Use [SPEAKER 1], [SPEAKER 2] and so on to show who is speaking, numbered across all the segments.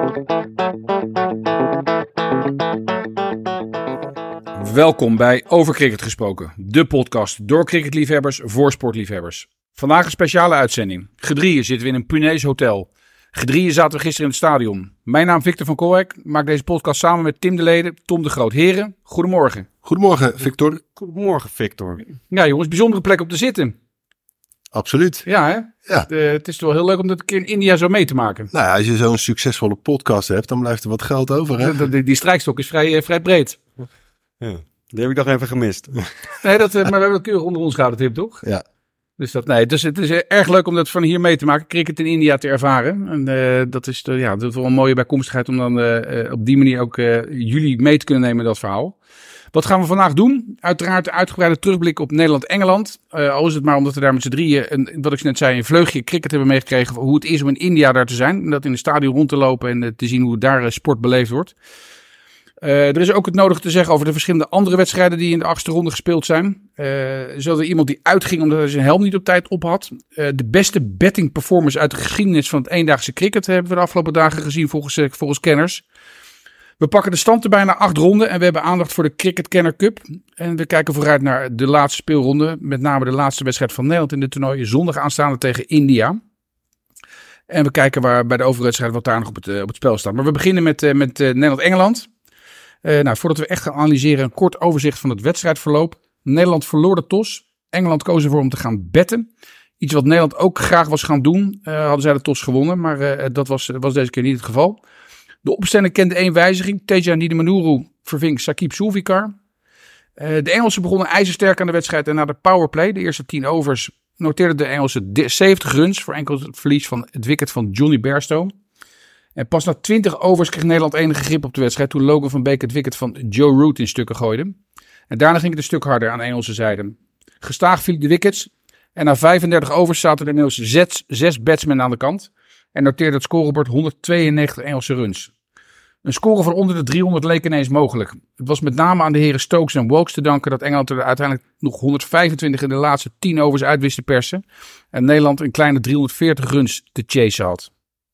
[SPEAKER 1] Welkom bij Over Cricket Gesproken, de podcast door cricketliefhebbers voor sportliefhebbers. Vandaag een speciale uitzending. Gedrieën zitten we in een Punees hotel. Gedrieën zaten we gisteren in het stadion. Mijn naam Victor van Kolwijk, maak deze podcast samen met Tim de Lede, Tom de Groot. Heren, goedemorgen.
[SPEAKER 2] Goedemorgen, Victor.
[SPEAKER 3] Goedemorgen, Victor.
[SPEAKER 1] Ja jongens, bijzondere plek om te zitten.
[SPEAKER 2] Absoluut.
[SPEAKER 1] Ja hè?
[SPEAKER 2] Ja.
[SPEAKER 1] Het is toch wel heel leuk om dat een keer in India zo mee te maken.
[SPEAKER 2] Nou ja, als je zo'n succesvolle podcast hebt, dan blijft er wat geld over, hè?
[SPEAKER 1] Die strijkstok is vrij breed.
[SPEAKER 3] Ja, die heb ik nog even gemist.
[SPEAKER 1] Nee, maar we hebben dat keurig onder ons gehouden, Tim, toch?
[SPEAKER 2] Ja.
[SPEAKER 1] Dus het is erg leuk om dat van hier mee te maken, cricket in India te ervaren. En dat is wel een mooie bijkomstigheid om dan op die manier ook jullie mee te kunnen nemen in dat verhaal. Wat gaan we vandaag doen? Uiteraard een uitgebreide terugblik op Nederland-Engeland. Al is het maar omdat we daar met z'n drieën, wat ik net zei, een vleugje cricket hebben meegekregen. Hoe het is om in India daar te zijn. En dat in het stadion rond te lopen en te zien hoe daar sport beleefd wordt. Er is ook het nodige te zeggen over de verschillende andere wedstrijden die in de 8e ronde gespeeld zijn. Zo er iemand die uitging omdat hij zijn helm niet op tijd op had. De beste betting performance uit de geschiedenis van het eendaagse cricket hebben we de afgelopen dagen gezien volgens kenners. We pakken de stand erbij na 8 ronden en we hebben aandacht voor de Cricket Kenner Cup. En we kijken vooruit naar de laatste speelronde, met name de laatste wedstrijd van Nederland in de toernooi, zondag aanstaande tegen India. En we kijken waar bij de overwedstrijd wat daar nog op het spel staat. Maar we beginnen met Nederland-Engeland. Voordat we echt gaan analyseren, een kort overzicht van het wedstrijdverloop. Nederland verloor de tos. Engeland koos ervoor om te gaan betten. Iets wat Nederland ook graag was gaan doen. Hadden zij de tos gewonnen, maar dat was deze keer niet het geval. De opstelling kende 1 wijziging. Teja Nidamanuru verving Saqib Zulfikar. De Engelsen begonnen ijzersterk aan de wedstrijd en na de powerplay, de eerste 10 overs, noteerden de Engelsen 70 runs voor enkel het verlies van het wicket van Johnny Bairstow. En pas na 20 overs kreeg Nederland enige grip op de wedstrijd toen Logan van Beek het wicket van Joe Root in stukken gooide. En daarna ging het een stuk harder aan de Engelse zijde. Gestaag vielen de wickets en na 35 overs zaten de Engelse 6 batsmen aan de kant en noteerde het scorebord 192 Engelse runs. Een score van onder de 300 leek ineens mogelijk. Het was met name aan de heren Stokes en Wilkes te danken dat Engeland er uiteindelijk nog 125 in de laatste 10 overs uit wist te persen en Nederland een kleine 340 runs te chasen had.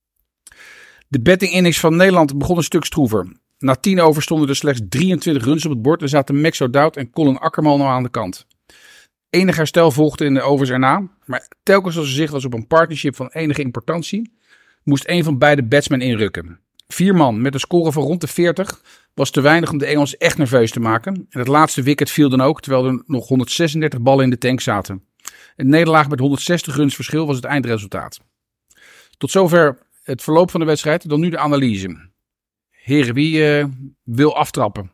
[SPEAKER 1] De betting innings van Nederland begon een stuk stroever. Na 10 overs stonden er slechts 23 runs op het bord en zaten Max O'Dowd en Colin Akkerman al aan de kant. Enig herstel volgde in de overs erna, maar telkens als er zicht was op een partnership van enige importantie, moest een van beide batsmen inrukken. 4 man met een score van rond de 40 was te weinig om de Engelsen echt nerveus te maken. En het laatste wicket viel dan ook, terwijl er nog 136 ballen in de tank zaten. Een nederlaag met 160 runs verschil was het eindresultaat. Tot zover het verloop van de wedstrijd, dan nu de analyse. Heren, wie wil aftrappen?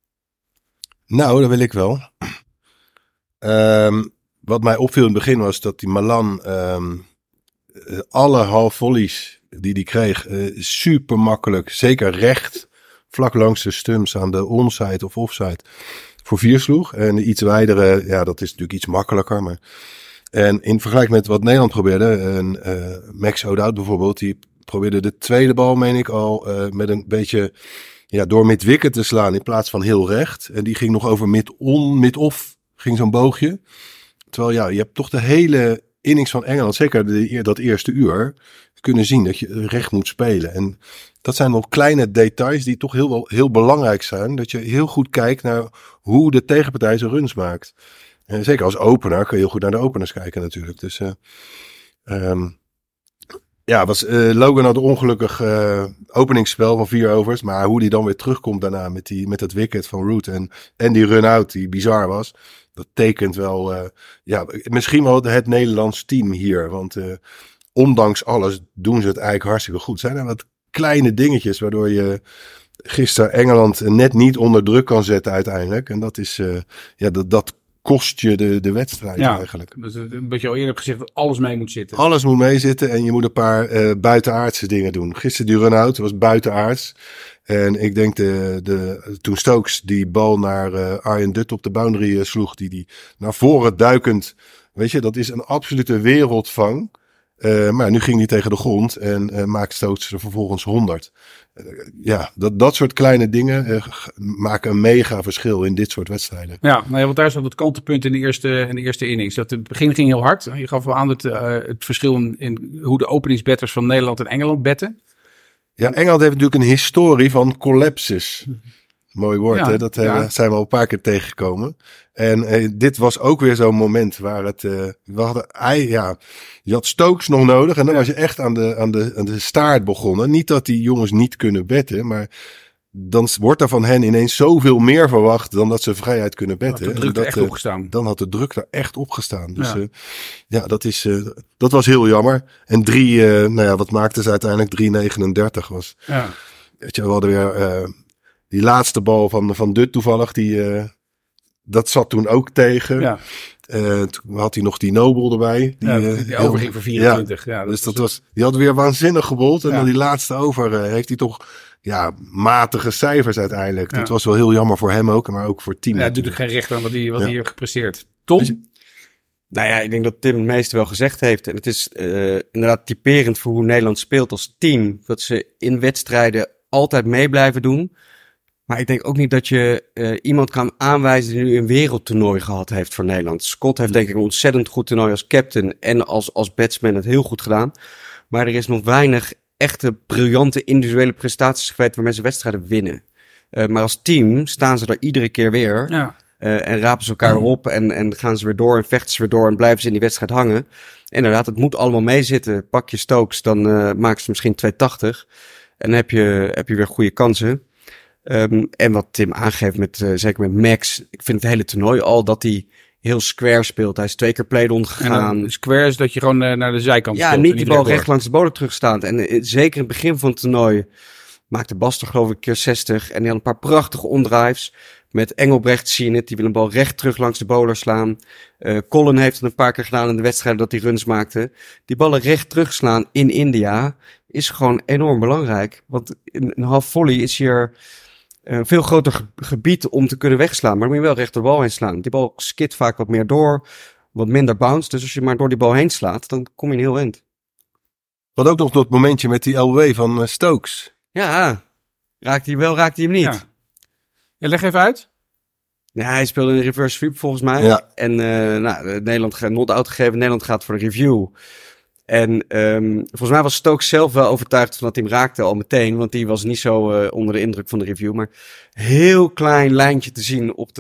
[SPEAKER 2] Nou, dat wil ik wel. Wat mij opviel in het begin was dat die Malan alle half volleys die hij kreeg, super makkelijk, zeker recht, vlak langs de stumps aan de onside of offside, voor 4 sloeg. En de iets wijdere, ja, dat is natuurlijk iets makkelijker. Maar en in vergelijking met wat Nederland probeerde, Max O'Dowd bijvoorbeeld, die probeerde de tweede bal, meen ik al, met een beetje door mid-wicket te slaan in plaats van heel recht. En die ging nog over mid-off, ging zo'n boogje. Terwijl je hebt toch de hele innings van Engeland, zeker dat eerste uur, kunnen zien dat je recht moet spelen. En dat zijn nog kleine details die toch heel belangrijk zijn. Dat je heel goed kijkt naar hoe de tegenpartij zijn runs maakt. En zeker als opener kun je heel goed naar de openers kijken natuurlijk. Dus Logan had een ongelukkig openingsspel van 4 overs. Maar hoe die dan weer terugkomt daarna met dat wicket van Root en die run-out die bizar was. Dat tekent wel, misschien wel het Nederlands team hier. Want ondanks alles doen ze het eigenlijk hartstikke goed. Zijn er wat kleine dingetjes waardoor je gisteren Engeland net niet onder druk kan zetten uiteindelijk. En dat is, dat kost je de wedstrijd eigenlijk.
[SPEAKER 1] Dus wat je al eerder hebt gezegd, dat alles mee moet zitten.
[SPEAKER 2] Alles moet meezitten en je moet een paar buitenaardse dingen doen. Gisteren die run-out was buitenaards. En ik denk toen Stokes die bal naar Arjen Dutt op de boundary sloeg, die naar voren duikend, weet je, dat is een absolute wereldvang. Maar nu ging hij tegen de grond en maakt Stokes er vervolgens 100. Dat soort kleine dingen maken een mega verschil in dit soort wedstrijden.
[SPEAKER 1] Ja, want daar zat het kantelpunt in de eerste innings. Dat het begin ging heel hard. Je gaf wel aan het verschil in hoe de openingsbatters van Nederland en Engeland betten.
[SPEAKER 2] Ja, Engeland heeft natuurlijk een historie van collapses. Mooi woord,
[SPEAKER 1] Ja,
[SPEAKER 2] hè? Dat
[SPEAKER 1] ja.
[SPEAKER 2] zijn we al een paar keer tegengekomen. En dit was ook weer zo'n moment waar het... je had Stokes nog nodig en dan was je echt aan de staart begonnen. Niet dat die jongens niet kunnen betten, maar dan wordt er van hen ineens zoveel meer verwacht dan dat ze vrijheid kunnen betten.
[SPEAKER 1] De druk
[SPEAKER 2] En
[SPEAKER 1] er echt opgestaan.
[SPEAKER 2] Dan had de druk er echt opgestaan. Dus
[SPEAKER 1] Ja.
[SPEAKER 2] dat was heel jammer. En wat maakten ze uiteindelijk? 3,39 was.
[SPEAKER 1] Ja.
[SPEAKER 2] Weet je, we hadden weer die laatste bal van Dutt toevallig. Dat zat toen ook tegen.
[SPEAKER 1] Ja.
[SPEAKER 2] Toen had hij nog die Nobel erbij.
[SPEAKER 1] Die overging voor 24. Ja,
[SPEAKER 2] dus die had weer waanzinnig gebold. En
[SPEAKER 1] Ja.
[SPEAKER 2] dan die laatste over heeft hij toch matige cijfers uiteindelijk.
[SPEAKER 1] Ja.
[SPEAKER 2] Dat was wel heel jammer voor hem ook, maar ook voor het team.
[SPEAKER 1] Ja, het doet ook geen recht aan wat hij heeft gepresteerd. Tom?
[SPEAKER 3] Nou ja, ik denk dat Tim het meeste wel gezegd heeft. En het is inderdaad typerend voor hoe Nederland speelt als team. Dat ze in wedstrijden altijd mee blijven doen. Maar ik denk ook niet dat je iemand kan aanwijzen die nu een wereldtoernooi gehad heeft voor Nederland. Scott heeft denk ik een ontzettend goed toernooi als captain en als batsman het heel goed gedaan. Maar er is nog weinig echte briljante individuele prestaties geweest waarmee ze wedstrijden winnen. Maar als team staan ze er iedere keer weer.
[SPEAKER 1] Ja.
[SPEAKER 3] En rapen ze elkaar op en gaan ze weer door en vechten ze weer door en blijven ze in die wedstrijd hangen. En inderdaad, het moet allemaal meezitten. Pak je Stokes, dan maken ze misschien 280. En dan heb je weer goede kansen. En wat Tim aangeeft, zeker met Max, ik vind het hele toernooi al dat hij heel square speelt. Hij is 2 keer play-on gegaan.
[SPEAKER 1] En square is dat je gewoon naar de zijkant
[SPEAKER 3] Ja,
[SPEAKER 1] speelt.
[SPEAKER 3] niet die bal
[SPEAKER 1] rechtdoor.
[SPEAKER 3] recht langs de bowler terugstaand. En zeker in het begin van het toernooi maakte Bas er geloof ik een keer 60. En die had een paar prachtige ondrives. Met Engelbrecht zie je het, die wil een bal recht terug langs de bowler slaan. Colin heeft het een paar keer gedaan in de wedstrijd dat hij runs maakte. Die ballen recht terugslaan in India is gewoon enorm belangrijk. Want een half volley is hier een veel groter gebied om te kunnen wegslaan. Maar dan moet je wel recht de bal heen slaan. Die bal skit vaak wat meer door, wat minder bounce. Dus als je maar door die bal heen slaat, dan kom je een heel eind.
[SPEAKER 2] Wat ook nog dat momentje met die LW van Stokes.
[SPEAKER 3] Ja, raakt hij hem niet.
[SPEAKER 1] Ja. Ja, leg even uit.
[SPEAKER 3] Ja, hij speelde een reverse sweep volgens mij.
[SPEAKER 2] Ja.
[SPEAKER 3] En Nederland gaat not-out gegeven. Nederland gaat voor de review. En volgens mij was Stokes zelf wel overtuigd van dat hij hem raakte al meteen. Want die was niet zo onder de indruk van de review. Maar heel klein lijntje te zien op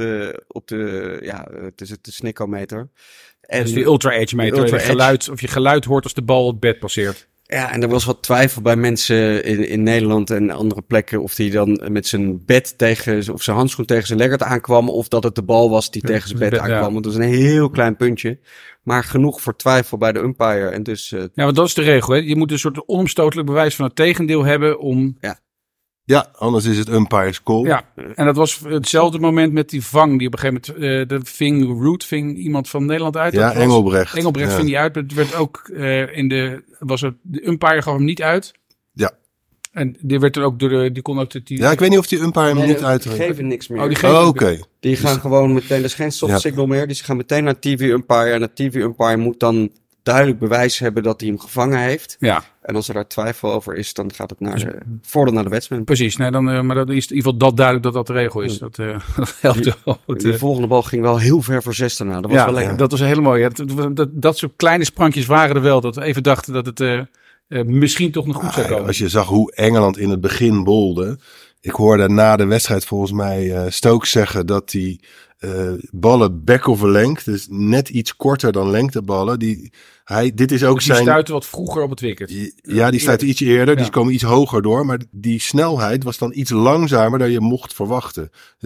[SPEAKER 3] de snickometer. En
[SPEAKER 1] Dus die ultra edge meter.
[SPEAKER 3] Ultra
[SPEAKER 1] Of je geluid hoort als de bal het bed passeert.
[SPEAKER 3] ja, en er was wat twijfel bij mensen in Nederland en andere plekken of hij dan met zijn bed of zijn handschoen tegen zijn leggert aankwam of dat het de bal was die tegen zijn bed aankwam.
[SPEAKER 1] Ja.
[SPEAKER 3] Want dat is een heel klein puntje, maar genoeg voor twijfel bij de umpire. En dus
[SPEAKER 1] Ja, want dat is de regel. Hè? Je moet een soort onomstotelijk bewijs van het tegendeel hebben om...
[SPEAKER 2] Ja, anders is het umpire's call.
[SPEAKER 1] Ja, en dat was hetzelfde moment met die vang die op een gegeven moment... ving iemand van Nederland uit.
[SPEAKER 2] Ja,
[SPEAKER 1] Dat was-
[SPEAKER 2] Engelbrecht.
[SPEAKER 1] Engelbrecht
[SPEAKER 2] Ja.
[SPEAKER 1] ving die uit. Het werd ook de umpire gaf hem niet uit.
[SPEAKER 2] Ja.
[SPEAKER 1] En die werd er ook die kon ook...
[SPEAKER 2] Ja, ik weet niet of die umpire hem niet
[SPEAKER 3] die
[SPEAKER 2] uitreed.
[SPEAKER 3] geven niks meer.
[SPEAKER 1] Oh, die geven-
[SPEAKER 2] Oké.
[SPEAKER 3] Die gaan gewoon meteen, er is geen soft
[SPEAKER 2] Ja.
[SPEAKER 3] signal meer. Die gaan meteen naar TV umpire en de TV umpire moet dan duidelijk bewijs hebben dat hij hem gevangen heeft.
[SPEAKER 1] Ja,
[SPEAKER 3] En als er daar twijfel over is, dan gaat het naar de batsman.
[SPEAKER 1] precies. Nee, maar dat is in ieder geval dat duidelijk dat dat de regel is. Dat helpt wel.
[SPEAKER 3] Die volgende bal ging wel heel ver voor 6 daarna. Dat was wel lekker.
[SPEAKER 1] Dat was heel mooi. Ja, dat soort kleine sprankjes waren er wel. Dat we even dachten dat het misschien toch nog goed zou komen.
[SPEAKER 2] Als je zag hoe Engeland in het begin bolde. Ik hoorde na de wedstrijd volgens mij Stokes zeggen dat die ballen back of a length, dus net iets korter dan lengteballen. Dit is ook
[SPEAKER 1] Dus die
[SPEAKER 2] zijn...
[SPEAKER 1] stuiten wat vroeger op het wicket.
[SPEAKER 2] Ja, die stuiten iets eerder,
[SPEAKER 1] Ja.
[SPEAKER 2] die komen iets hoger door. Maar die snelheid was dan iets langzamer dan je mocht verwachten.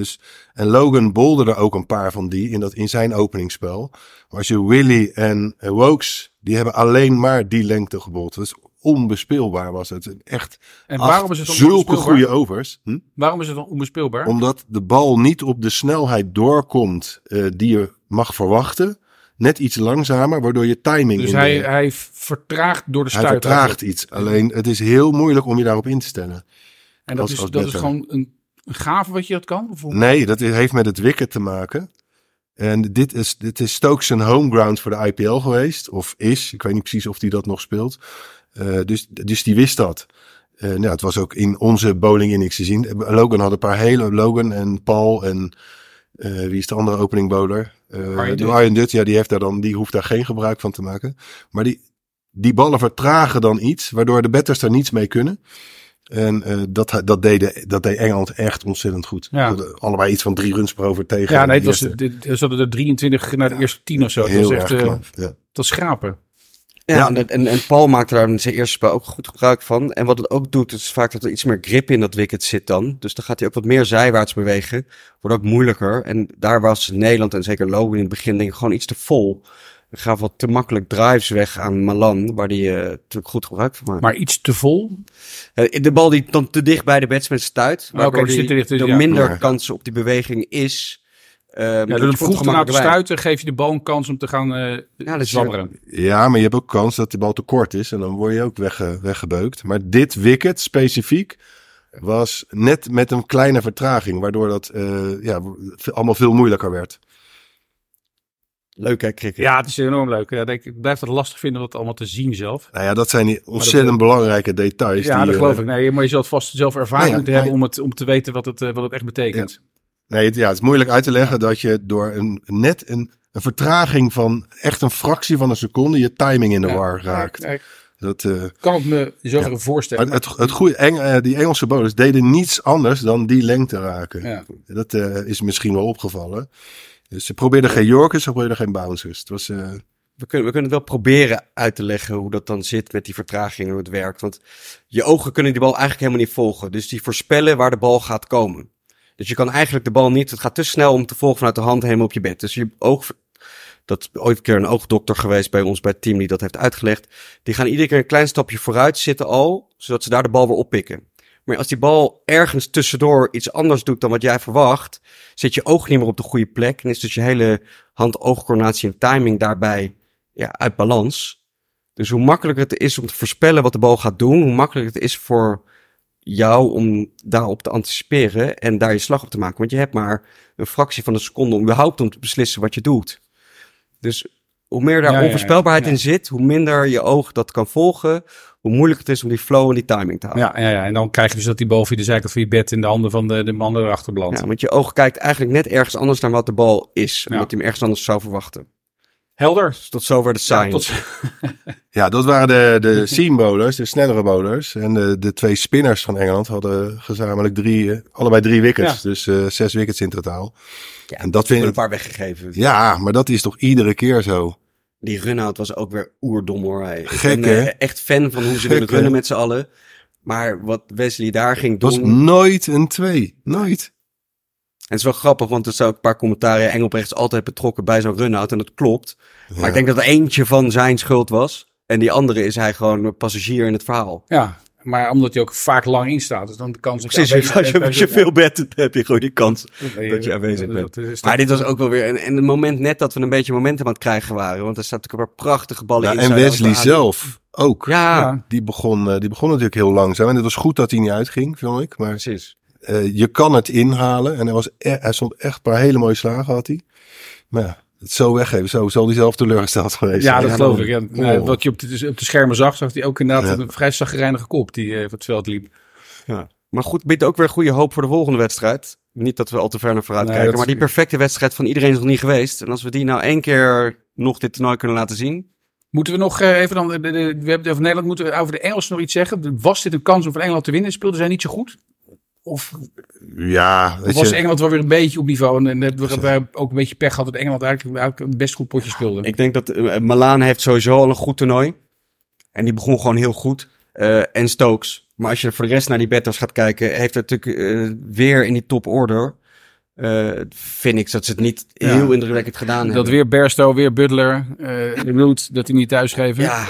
[SPEAKER 2] En Logan bolde er ook een paar van in zijn openingsspel. Maar als je Willy en Wokes, die hebben alleen maar die lengte gebold. Dat is onbespeelbaar was het. Echt
[SPEAKER 1] En waarom is het dan
[SPEAKER 2] zulke
[SPEAKER 1] onbespeelbaar?
[SPEAKER 2] goede overs.
[SPEAKER 1] Waarom is het dan onbespeelbaar?
[SPEAKER 2] Omdat de bal niet op de snelheid doorkomt die je mag verwachten. Net iets langzamer, waardoor je timing
[SPEAKER 1] Dus
[SPEAKER 2] in
[SPEAKER 1] hij vertraagt door de
[SPEAKER 2] hij
[SPEAKER 1] stuit.
[SPEAKER 2] vertraagt iets. Alleen het is heel moeilijk om je daarop in te stellen.
[SPEAKER 1] En dat
[SPEAKER 2] als
[SPEAKER 1] is
[SPEAKER 2] batter.
[SPEAKER 1] gewoon een gave wat je dat kan? Of hoe?
[SPEAKER 2] Nee, dat heeft met het wicket te maken. En dit is Stokes een home ground voor de IPL geweest. Of is. Ik weet niet precies of hij dat nog speelt. Dus die wist dat. Het was ook in onze bowling innings te zien. Logan had een paar hele... Logan en Paul en... wie is de andere opening bowler? Arjen Dutt. Ja, die hoeft daar geen gebruik van te maken. Maar die ballen vertragen dan iets, waardoor de batters daar niets mee kunnen. En dat deed Engeland echt ontzettend goed.
[SPEAKER 1] Ja.
[SPEAKER 2] Allebei iets van 3 runs per over tegen.
[SPEAKER 1] Ja, nee, het was er 23 naar de eerste 10 of zo. Het
[SPEAKER 2] Heel
[SPEAKER 1] was echt
[SPEAKER 2] erg knap,
[SPEAKER 1] dat was schrapen.
[SPEAKER 3] Ja, en Paul maakt daar in zijn eerste spel ook goed gebruik van. En wat het ook doet, is vaak dat er iets meer grip in dat wicket zit dan. Dus dan gaat hij ook wat meer zijwaarts bewegen. Wordt ook moeilijker. En daar was Nederland en zeker Logan in het begin denk ik gewoon iets te vol. Er gaf wat te makkelijk drives weg aan Malan, waar hij natuurlijk goed gebruik van maakt.
[SPEAKER 1] Maar iets te vol?
[SPEAKER 3] De bal die dan te dicht bij de batsman stuit, waardoor er minder kans op die beweging is.
[SPEAKER 1] Door het vroeg te laten stuiten geef je de bal een kans om te gaan zwabberen.
[SPEAKER 2] Ja, maar je hebt ook kans dat de bal te kort is en dan word je ook weggebeukt. Maar dit wicket specifiek was net met een kleine vertraging, waardoor dat allemaal veel moeilijker werd.
[SPEAKER 3] Leuk hè, cricket?
[SPEAKER 1] Ja, het is enorm leuk. Ja, ik blijf het lastig vinden om het allemaal te zien zelf.
[SPEAKER 2] Nou ja, dat zijn die ontzettend belangrijke details.
[SPEAKER 1] Ja, dat geloof ik. Nee, maar je zult vast zelf ervaring moeten hebben om te weten wat het echt betekent.
[SPEAKER 2] Ja. Nee, het is moeilijk uit te leggen dat je door een vertraging van echt een fractie van een seconde je timing in de war raakt.
[SPEAKER 1] Ja,
[SPEAKER 2] dat
[SPEAKER 1] kan ik me zo voorstellen.
[SPEAKER 2] Het goede, die Engelse bowlers deden niets anders dan die lengte raken. Ja. Dat is misschien wel opgevallen. Dus ze probeerden geen Yorkers, ze probeerden geen bouncers. Het was,
[SPEAKER 3] We kunnen het wel proberen uit te leggen hoe dat dan zit met die vertraging en hoe het werkt. Want je ogen kunnen die bal eigenlijk helemaal niet volgen. Dus die voorspellen waar de bal gaat komen. Dus je kan eigenlijk de bal niet, het gaat te snel om te volgen vanuit de hand helemaal op je bed. Dus je oog, dat is ooit een keer een oogdokter geweest bij ons bij het team die dat heeft uitgelegd. Die gaan iedere keer een klein stapje vooruit zitten al, zodat ze daar de bal weer oppikken. Maar als die bal ergens tussendoor iets anders doet dan wat jij verwacht, zit je oog niet meer op de goede plek. En is dus je hele hand-oogcoördinatie en timing daarbij uit balans. Dus hoe makkelijker het is om te voorspellen wat de bal gaat doen, hoe makkelijker het is voor jou om daarop te anticiperen en daar je slag op te maken. Want je hebt maar een fractie van een seconde om überhaupt om te beslissen wat je doet. Dus hoe meer daar onvoorspelbaarheid in zit, hoe minder je oog dat kan volgen, hoe moeilijk het is om die flow en die timing te houden.
[SPEAKER 1] Ja. En dan krijg je dus dat die bal via de zijkant van je bed in de handen van de man erachter belandt.
[SPEAKER 3] Ja, want je oog kijkt eigenlijk net ergens anders naar wat de bal is. Omdat hij hem ergens anders zou verwachten.
[SPEAKER 1] Helder.
[SPEAKER 3] Dus tot zover de sign.
[SPEAKER 2] Ja, dat waren de seam bowlers, de snellere bowlers. En de 2 spinners van Engeland hadden gezamenlijk allebei 3 wickets. Ja. Dus 6 wickets in totaal.
[SPEAKER 3] Ja, en dat vind ik een paar weggegeven.
[SPEAKER 2] Ja, maar dat is toch iedere keer zo.
[SPEAKER 3] Die run-out was ook weer oerdom hoor.
[SPEAKER 2] Gek,
[SPEAKER 3] ik ben echt fan van hoe ze willen runnen met z'n allen. Maar wat Wesley daar ging doen...
[SPEAKER 2] Het was nooit een 2. Nooit.
[SPEAKER 3] En het is wel grappig, want er zijn ook een paar commentaren. Engelbrecht is altijd betrokken bij zo'n run-out en dat klopt. Ja. Maar ik denk dat er eentje van zijn schuld was. En die andere is hij gewoon een passagier in het verhaal.
[SPEAKER 1] Ja, maar omdat hij ook vaak lang in staat. Dus dan de kans...
[SPEAKER 3] Precies, als je veel bent, heb je gewoon die kans dat je aanwezig bent. Maar dit was ook wel weer... En het moment net dat we een beetje momentum aan het krijgen waren. Want er staat natuurlijk een paar prachtige ballen in.
[SPEAKER 2] En Wesley zelf ook.
[SPEAKER 3] Ja.
[SPEAKER 2] Die begon natuurlijk heel langzaam. En het was goed dat hij niet uitging, vind ik. Maar
[SPEAKER 3] precies.
[SPEAKER 2] Je kan het inhalen. En hij stond echt een paar hele mooie slagen had hij. Maar ja, het zo weggeven. Zo zal hij zelf teleurgesteld geweest zijn.
[SPEAKER 1] Ja, dat geloof ik. Ja. Wat je op de schermen zag hij ook inderdaad een vrij zagrijnige kop die op het veld liep.
[SPEAKER 3] Ja. Maar goed, biedt ook weer goede hoop voor de volgende wedstrijd. Niet dat we al te ver naar vooruit kijken. Maar die perfecte wedstrijd van iedereen is nog niet geweest. En als we die nou 1 keer nog dit toernooi kunnen laten zien...
[SPEAKER 1] Moeten we nog even dan... we hebben het over Nederland. Moeten we over de Engelsen nog iets zeggen? Was dit een kans om van Engeland te winnen? Speelden zij niet zo goed? Of was Engeland wel weer een beetje op niveau? En hebben we ook een beetje pech gehad dat Engeland eigenlijk een best goed potje speelde.
[SPEAKER 3] Ik denk dat Malan heeft sowieso al een goed toernooi. En die begon gewoon heel goed. En Stokes. Maar als je voor de rest naar die batters gaat kijken, heeft hij natuurlijk weer in die top order. Vind ik dat ze het niet heel indrukwekkend gedaan hebben.
[SPEAKER 1] Dat weer Bairstow, weer Butler. Root, dat hij niet thuisgeven.
[SPEAKER 3] Ja.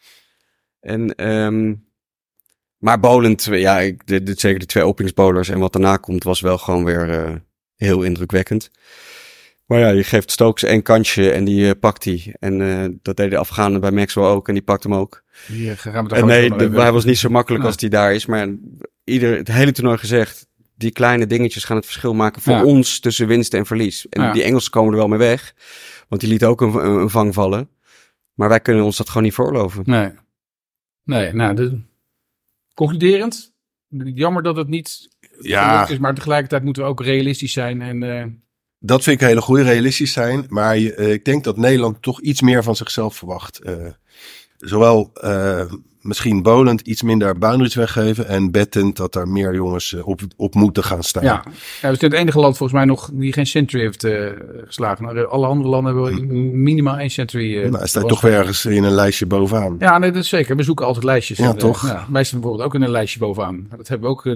[SPEAKER 3] En... Maar Boland, dit zeker de 2 openingsbowlers en wat daarna komt was wel gewoon weer heel indrukwekkend. Maar ja, je geeft Stokes 1 kansje en die pakt hij. En dat deed de Afghanen bij Maxwell ook en die pakt hem ook. Hij was niet zo makkelijk als die daar is. Maar het hele toernooi gezegd, die kleine dingetjes gaan het verschil maken voor ons tussen winst en verlies. En die Engelsen komen er wel mee weg, want die lieten ook een vang vallen. Maar wij kunnen ons dat gewoon niet veroorloven.
[SPEAKER 1] Nee, nou... Concluderend, jammer dat het niet is, maar tegelijkertijd moeten we ook realistisch zijn.
[SPEAKER 2] Dat vind ik een hele goede, realistisch zijn. Maar ik denk dat Nederland toch iets meer van zichzelf verwacht. zowel misschien Boland iets minder boundaries weggeven en bettend dat er meer jongens op moeten gaan staan.
[SPEAKER 1] Ja, we zijn het enige land volgens mij nog die geen century heeft geslagen. Nou, alle andere landen hebben minimaal 1 century.
[SPEAKER 2] Nou, hij staat toch weer ergens in een lijstje bovenaan.
[SPEAKER 1] Ja, nee, dat is zeker. We zoeken altijd lijstjes.
[SPEAKER 2] Ja, toch?
[SPEAKER 1] Wij staan bijvoorbeeld ook in een lijstje bovenaan. Dat hebben we ook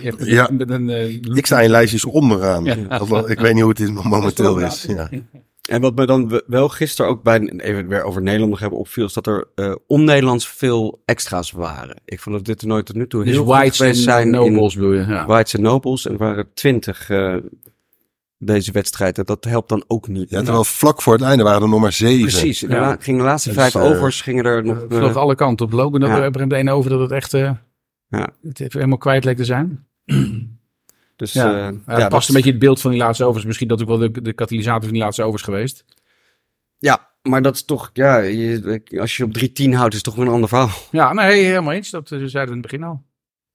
[SPEAKER 2] Ik sta in lijstjes onderaan.
[SPEAKER 1] Ja.
[SPEAKER 2] Ik weet niet hoe het momenteel is. Ja.
[SPEAKER 3] En wat me dan wel gisteren ook even weer over Nederland nog hebben opviel, is dat er on-Nederlands veel extra's waren. Ik vond dat dit toernooi tot nu toe
[SPEAKER 1] dus
[SPEAKER 3] heel goed
[SPEAKER 1] Whites
[SPEAKER 3] geweest
[SPEAKER 1] en
[SPEAKER 3] zijn.
[SPEAKER 1] Nobles bedoel je? Ja.
[SPEAKER 3] Whites en Nobles. En er waren 20 deze wedstrijd. En dat helpt dan ook niet.
[SPEAKER 2] Ja, terwijl vlak voor het einde waren er nog maar 7.
[SPEAKER 3] Precies.
[SPEAKER 1] Ja.
[SPEAKER 3] Gingen de laatste
[SPEAKER 2] Dus,
[SPEAKER 3] 5 overs gingen er nog...
[SPEAKER 1] Vloog alle kanten op. Logan er de ene over dat het echt het even helemaal kwijt leek te zijn.
[SPEAKER 3] Dus,
[SPEAKER 1] het past een beetje het beeld van die laatste overs. Misschien dat ook wel de katalysator van die laatste overs geweest.
[SPEAKER 3] Ja, maar dat is toch... Ja, als je op 3-10 houdt, is het toch weer een ander verhaal.
[SPEAKER 1] Ja, nee, helemaal eens. Dat zeiden we in het begin al.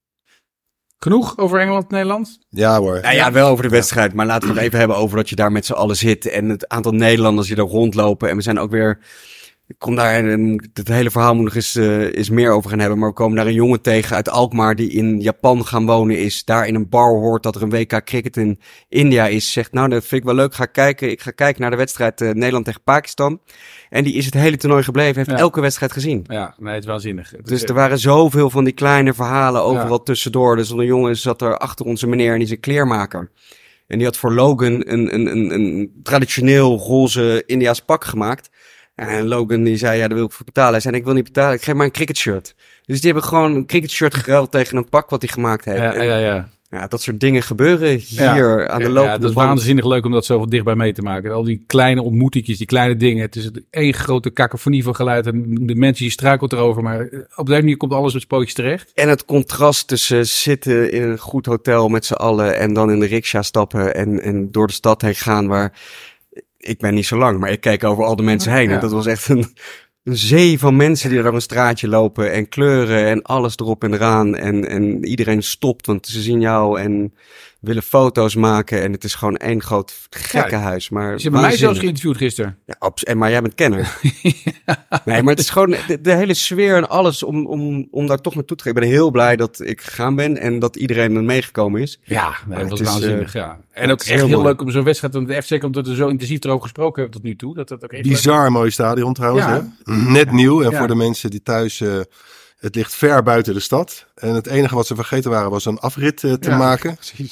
[SPEAKER 1] Genoeg over Engeland-Nederland?
[SPEAKER 2] Ja hoor.
[SPEAKER 3] Nou ja, wel over de wedstrijd. Maar laten we het even hebben over dat je daar met z'n allen zit. En het aantal Nederlanders die daar rondlopen. En we zijn ook weer... Ik kom daar, het hele verhaal moet nog eens meer over gaan hebben. Maar we komen daar een jongen tegen uit Alkmaar die in Japan gaan wonen is. Daar in een bar hoort dat er een WK cricket in India is. Zegt, nou dat vind ik wel leuk, ga kijken. Ik ga kijken naar de wedstrijd Nederland tegen Pakistan. En die is het hele toernooi gebleven, heeft elke wedstrijd gezien.
[SPEAKER 1] Ja, nee, het is waanzinnig.
[SPEAKER 3] Dus er waren zoveel van die kleine verhalen overal tussendoor. Dus een jongen zat er achter onze meneer en die is een kleermaker. En die had voor Logan een traditioneel roze Indiaas pak gemaakt. En Logan die zei, ja, daar wil ik voor betalen. Hij zei, ik wil niet betalen, ik geef maar een cricketshirt. Dus die hebben gewoon een cricketshirt geruild tegen een pak wat hij gemaakt heeft. Ja, dat soort dingen gebeuren hier aan de loop.
[SPEAKER 1] Ja, dat is waanzinnig leuk om dat zo van dichtbij mee te maken. Al die kleine ontmoetingjes, die kleine dingen. Het is één grote kakofonie van geluid. En de mensen die struikelt erover. Maar op de manier komt alles op spootjes terecht.
[SPEAKER 3] En het contrast tussen zitten in een goed hotel met z'n allen en dan in de rickshaw stappen en door de stad heen gaan waar... Ik ben niet zo lang, maar ik keek over al de mensen heen. En dat was echt een zee van mensen die er door een straatje lopen. En kleuren en alles erop en eraan. En iedereen stopt, want ze zien jou en willen foto's maken. En het is gewoon één groot gekkenhuis. Maar
[SPEAKER 1] ze hebben mij zelfs geïnterviewd gisteren.
[SPEAKER 3] Ja, maar jij bent kenner. Nee, maar het is gewoon de hele sfeer en alles om daar toch naartoe te gaan. Ik ben heel blij dat ik gegaan ben en dat iedereen er meegekomen is.
[SPEAKER 1] Ja, dat was waanzinnig. En ook echt heel leuk om zo'n wedstrijd, want de FC omdat we zo intensief erover gesproken hebben tot nu toe. Dat ook echt
[SPEAKER 2] bizar mooi stadion trouwens.
[SPEAKER 1] Ja.
[SPEAKER 2] Hè? Net nieuw. En voor de mensen die thuis... het ligt ver buiten de stad. En het enige wat ze vergeten waren was een afrit te maken.
[SPEAKER 1] Precies.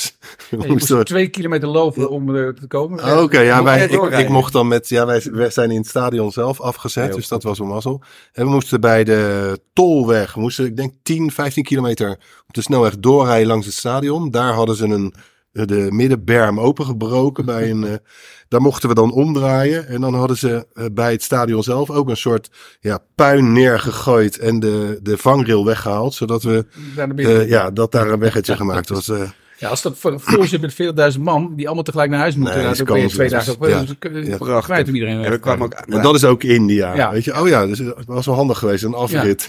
[SPEAKER 1] Je moest 2 kilometer lopen om te komen.
[SPEAKER 2] Oké, ik mocht dan met... Ja, wij zijn in het stadion zelf afgezet. Dus dat was een mazzel. En we moesten bij de tolweg... ik denk 10, 15 kilometer op de snelweg doorrijden langs het stadion. Daar hadden ze de middenberm opengebroken bij een... Daar mochten we dan omdraaien. En dan hadden ze bij het stadion zelf ook een soort puin neergegooid. En de vangrail weggehaald. Zodat we dat daar een weggetje gemaakt was.
[SPEAKER 1] Ja, als dat vol zit met 40.000 man die allemaal tegelijk naar huis moeten. Dan ben je 2 dagen kwijt om iedereen.
[SPEAKER 2] En dat is ook India. Ja. Weet je? Dus het was wel handig geweest. Een afrit.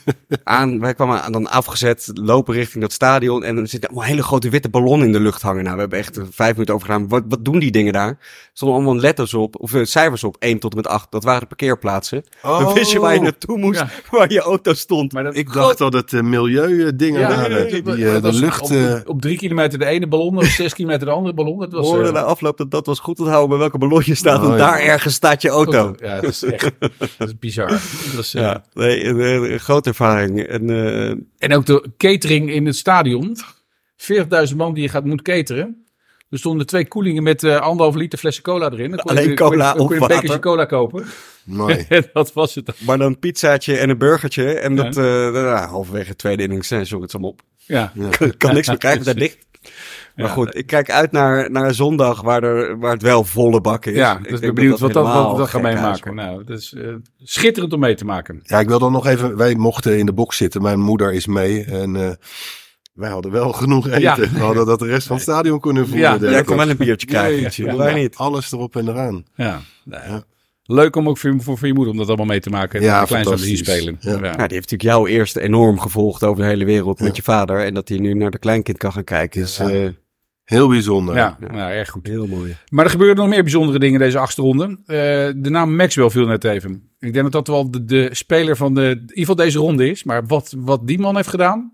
[SPEAKER 3] Ja. Wij kwamen dan afgezet, lopen richting dat stadion. En er zit een hele grote witte ballon in de lucht hangen. Nou, we hebben echt 5 minuten over gedaan. Wat doen die dingen daar? Er stonden allemaal letters op, of cijfers op. 1 tot en met 8. Dat waren de parkeerplaatsen. Dan wist je waar je naartoe moest, waar je auto stond.
[SPEAKER 2] Maar ik dacht dat het milieudingen waren. De lucht...
[SPEAKER 1] Op 3 kilometer de ene ballon, of 6 kilometer de andere ballon. Dat was,
[SPEAKER 3] hoorde na afloop dat was goed onthouden bij welke ballon je staat. En daar ergens staat je auto.
[SPEAKER 1] Ja, dat is echt dat is bizar. Dat is,
[SPEAKER 3] een grote ervaring.
[SPEAKER 1] En ook de catering in het stadion. 40.000 man die je moet cateren. Er stonden 2 koelingen met 1,5 liter flessen cola erin. Dan
[SPEAKER 3] alleen cola of
[SPEAKER 1] kon je een bekertje cola kopen.
[SPEAKER 2] Mooi.
[SPEAKER 1] Dat was het.
[SPEAKER 3] Maar dan een pizzaatje en een burgertje. En dat halverwege het tweede inning zong het zo op.
[SPEAKER 1] Ja.
[SPEAKER 3] Kan niks meer krijgen, daar dicht. Maar goed, ik kijk uit naar zondag waar het wel volle bak is.
[SPEAKER 1] Ja, dus ik ben benieuwd wat dat gaat meemaken. Nou, dat is schitterend om mee te maken.
[SPEAKER 2] Ja, ik wil dan nog even... Wij mochten in de box zitten. Mijn moeder is mee. En wij hadden wel genoeg eten. Ja. We hadden dat de rest van het stadion kunnen voeren.
[SPEAKER 3] Ja, jij kon wel een biertje krijgen. Wij niet.
[SPEAKER 2] Alles erop en eraan.
[SPEAKER 1] Ja. Leuk om ook voor je moeder om dat allemaal mee te maken.
[SPEAKER 2] Ja,
[SPEAKER 1] fantastisch. Die spelen.
[SPEAKER 3] Ja. Die heeft natuurlijk jou eerst enorm gevolgd over de hele wereld met je vader. En dat hij nu naar de kleinkind kan gaan kijken is
[SPEAKER 2] Heel bijzonder.
[SPEAKER 1] Ja, erg goed.
[SPEAKER 3] Heel mooi.
[SPEAKER 1] Maar er gebeuren nog meer bijzondere dingen deze 8e ronde. De naam Maxwell viel net even. Ik denk dat wel de speler van in ieder geval deze ronde is. Maar wat die man heeft gedaan...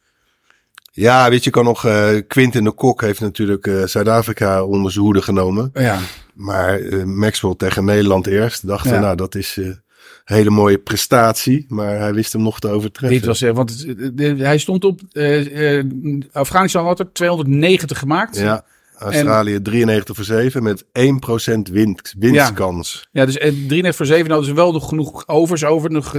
[SPEAKER 2] Ja, weet je, kan nog... Quinten de Kok heeft natuurlijk Zuid-Afrika onder zijn hoede genomen.
[SPEAKER 1] Ja.
[SPEAKER 2] Maar Maxwell tegen Nederland eerst. Dachten, nou, dat is een hele mooie prestatie. Maar hij wist hem nog te overtreffen.
[SPEAKER 1] Dit was... want hij stond op... Afghanistan had er 290 gemaakt.
[SPEAKER 2] Ja, Australië 93-7 met 1% winstkans.
[SPEAKER 1] Ja, dus 93 voor 7 hadden ze wel nog genoeg overs over. Nog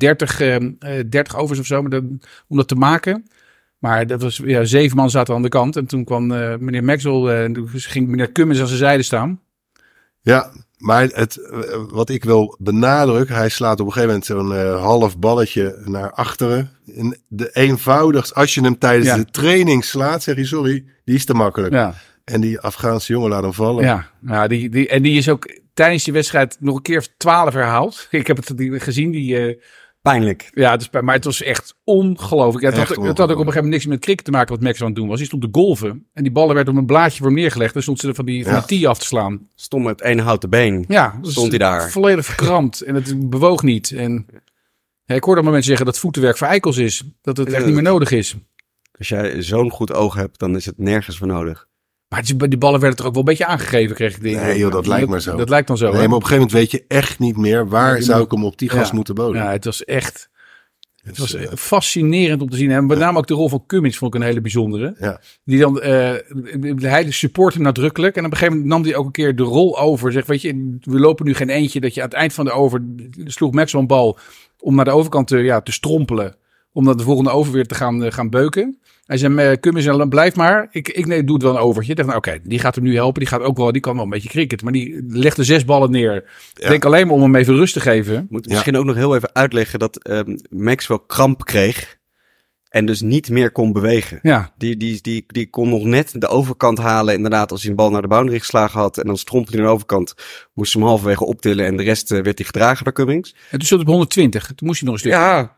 [SPEAKER 1] 30 overs of zo om dat te maken. Maar dat was 7 man zaten aan de kant. En toen kwam meneer Maxwell, toen ging meneer Cummins aan zijn zijde staan.
[SPEAKER 2] Ja, maar wat ik wil benadrukken, hij slaat op een gegeven moment zo'n half balletje naar achteren. En eenvoudigst, als je hem tijdens de training slaat, zeg je sorry, die is te makkelijk. Ja. En die Afghaanse jongen laat hem vallen.
[SPEAKER 1] Ja, die is ook tijdens die wedstrijd nog een keer 12 herhaald. Ik heb het gezien,
[SPEAKER 3] Pijnlijk.
[SPEAKER 1] Ja, maar het was echt ongelooflijk. Het had ook op een gegeven moment niks met cricket te maken wat Max aan het doen was. Hij stond te golven en die ballen werden op een blaadje voor hem neergelegd. Dan stond ze er van die tee af te slaan.
[SPEAKER 3] Stond met één houten been.
[SPEAKER 1] Ja,
[SPEAKER 3] stond hij daar.
[SPEAKER 1] Volledig verkrampt en het bewoog niet. En ik hoorde allemaal mensen zeggen dat voetenwerk voor eikels is. Dat het echt niet meer nodig is.
[SPEAKER 3] Als jij zo'n goed oog hebt, dan is het nergens voor nodig.
[SPEAKER 1] Maar die ballen werden toch ook wel een beetje aangegeven, kreeg ik.
[SPEAKER 2] Nee joh, dat lijkt maar zo.
[SPEAKER 1] Dat lijkt dan zo.
[SPEAKER 2] Nee, maar op een gegeven moment weet je echt niet meer waar zou ik hem op die gas moeten bowlen.
[SPEAKER 1] Ja, het was echt... Het was fascinerend om te zien. En met name ook de rol van Cummins vond ik een hele bijzondere. Ja. Die dan, hij support hem nadrukkelijk. En op een gegeven moment nam hij ook een keer de rol over. Zeg, weet je, we lopen nu geen eentje. Dat je aan het eind van de over sloeg Max een bal om naar de overkant te strompelen. Om naar de volgende over weer te gaan beuken. Hij zei, Cummins, blijf maar. Ik doe het wel een overtje. Ik dacht, oké, die gaat hem nu helpen. Die kan wel een beetje cricket. Maar die legde 6 ballen neer. Ja. Ik denk alleen maar om hem even rust te geven.
[SPEAKER 3] Moet misschien ook nog heel even uitleggen dat Max wel kramp kreeg. En dus niet meer kon bewegen. Ja. Die kon nog net de overkant halen. Inderdaad, als hij een bal naar de boundary geslagen had. En dan strompelde hij naar de overkant. Moest hem halverwege optillen. En de rest werd hij gedragen door Cummins.
[SPEAKER 1] En toen stond hij op 120. Toen moest hij nog een stuk.
[SPEAKER 3] Ja,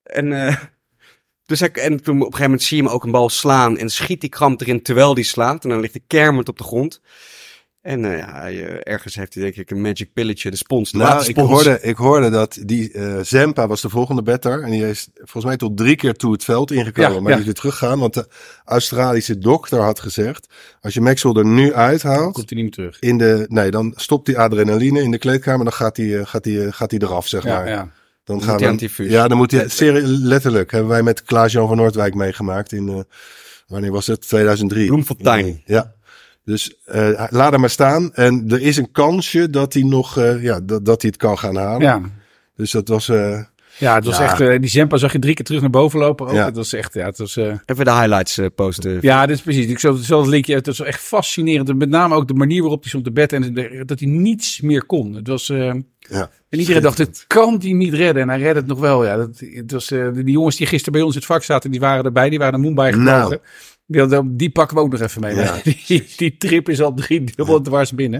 [SPEAKER 3] en toen op een gegeven moment zie je hem ook een bal slaan en schiet die kramp erin terwijl die slaat. En dan ligt hij kermend op de grond. En ergens heeft hij denk ik een magic pilletje, de spons.
[SPEAKER 2] Ik hoorde dat die Zampa was de volgende batter. En die is volgens mij tot 3 keer toe het veld ingekomen. Maar die is weer teruggegaan. Want de Australische dokter had gezegd, als je Maxwell er nu uithaalt,
[SPEAKER 1] komt hij niet meer terug.
[SPEAKER 2] Dan stopt die adrenaline in de kleedkamer. Dan gaat hij eraf, zeg maar. Ja. Dan gaan dan moet hij letterlijk. Hebben wij met Klaas-Jan van Noordwijk meegemaakt in, wanneer was het? 2003.
[SPEAKER 3] Bloemfontein.
[SPEAKER 2] Ja. Dus laat hem maar staan. En er is een kansje dat hij nog, dat hij het kan gaan halen. Ja. Dus dat was...
[SPEAKER 1] het was echt, die Zampa zag je 3 keer terug naar boven lopen. Ook. Ja. Het was echt,
[SPEAKER 3] Even de highlights posten.
[SPEAKER 1] Ja, dit is precies. Ik zal het linkje, het was echt fascinerend. En met name ook de manier waarop hij stond te bed en dat hij niets meer kon. Het was... En iedereen dacht, het kan die niet redden. En hij redde het nog wel. Ja, het was, die jongens die gisteren bij ons in het vak zaten, die waren erbij. Die waren naar Mumbai gevlogen. Die pakken we ook nog even mee. Ja. Die trip is al 3 dubbel dwars binnen.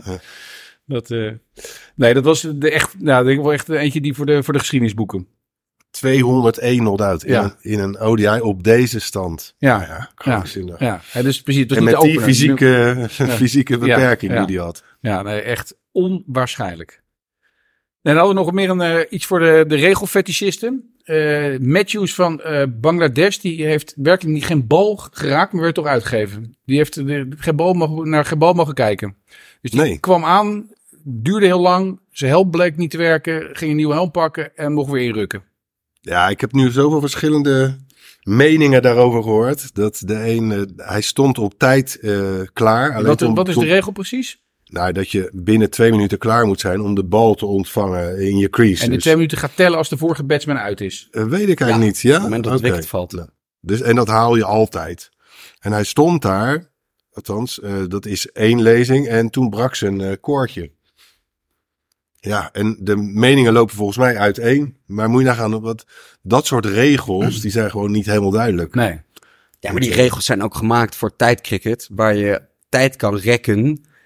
[SPEAKER 1] Dat was echt, denk ik wel echt eentje die voor de geschiedenisboeken.
[SPEAKER 2] 201 not out in een ODI op deze stand.
[SPEAKER 1] Ja. Dus precies.
[SPEAKER 2] En met die fysieke beperking die hij had.
[SPEAKER 1] Ja, nee, echt onwaarschijnlijk. En dan hadden we nog meer iets voor de regelfetischisten. Matthews van Bangladesh, die heeft werkelijk geen bal geraakt, maar werd toch uitgegeven. Die heeft naar geen bal mogen kijken. Dus die kwam aan, duurde heel lang, zijn helm bleek niet te werken, ging een nieuwe helm pakken en mocht weer inrukken. Ja,
[SPEAKER 2] ik heb nu zoveel verschillende meningen daarover gehoord. Dat hij stond op tijd klaar.
[SPEAKER 1] Wat is de regel precies?
[SPEAKER 2] Nou, dat je binnen 2 minuten klaar moet zijn om de bal te ontvangen in je crease.
[SPEAKER 1] En de 2 minuten gaat tellen als de vorige batsman uit is?
[SPEAKER 2] Weet ik eigenlijk niet, ja?
[SPEAKER 3] Op het moment dat het wicket valt.
[SPEAKER 2] Ja. Dus, en dat haal je altijd. En hij stond daar, althans, dat is 1 lezing, en toen brak zijn koordje. Ja, en de meningen lopen volgens mij uiteen. Maar moet je nagaan, dat soort regels, die zijn gewoon niet helemaal duidelijk.
[SPEAKER 3] Nee. Ja, maar die regels zijn ook gemaakt voor tijdcricket, waar je tijd kan rekken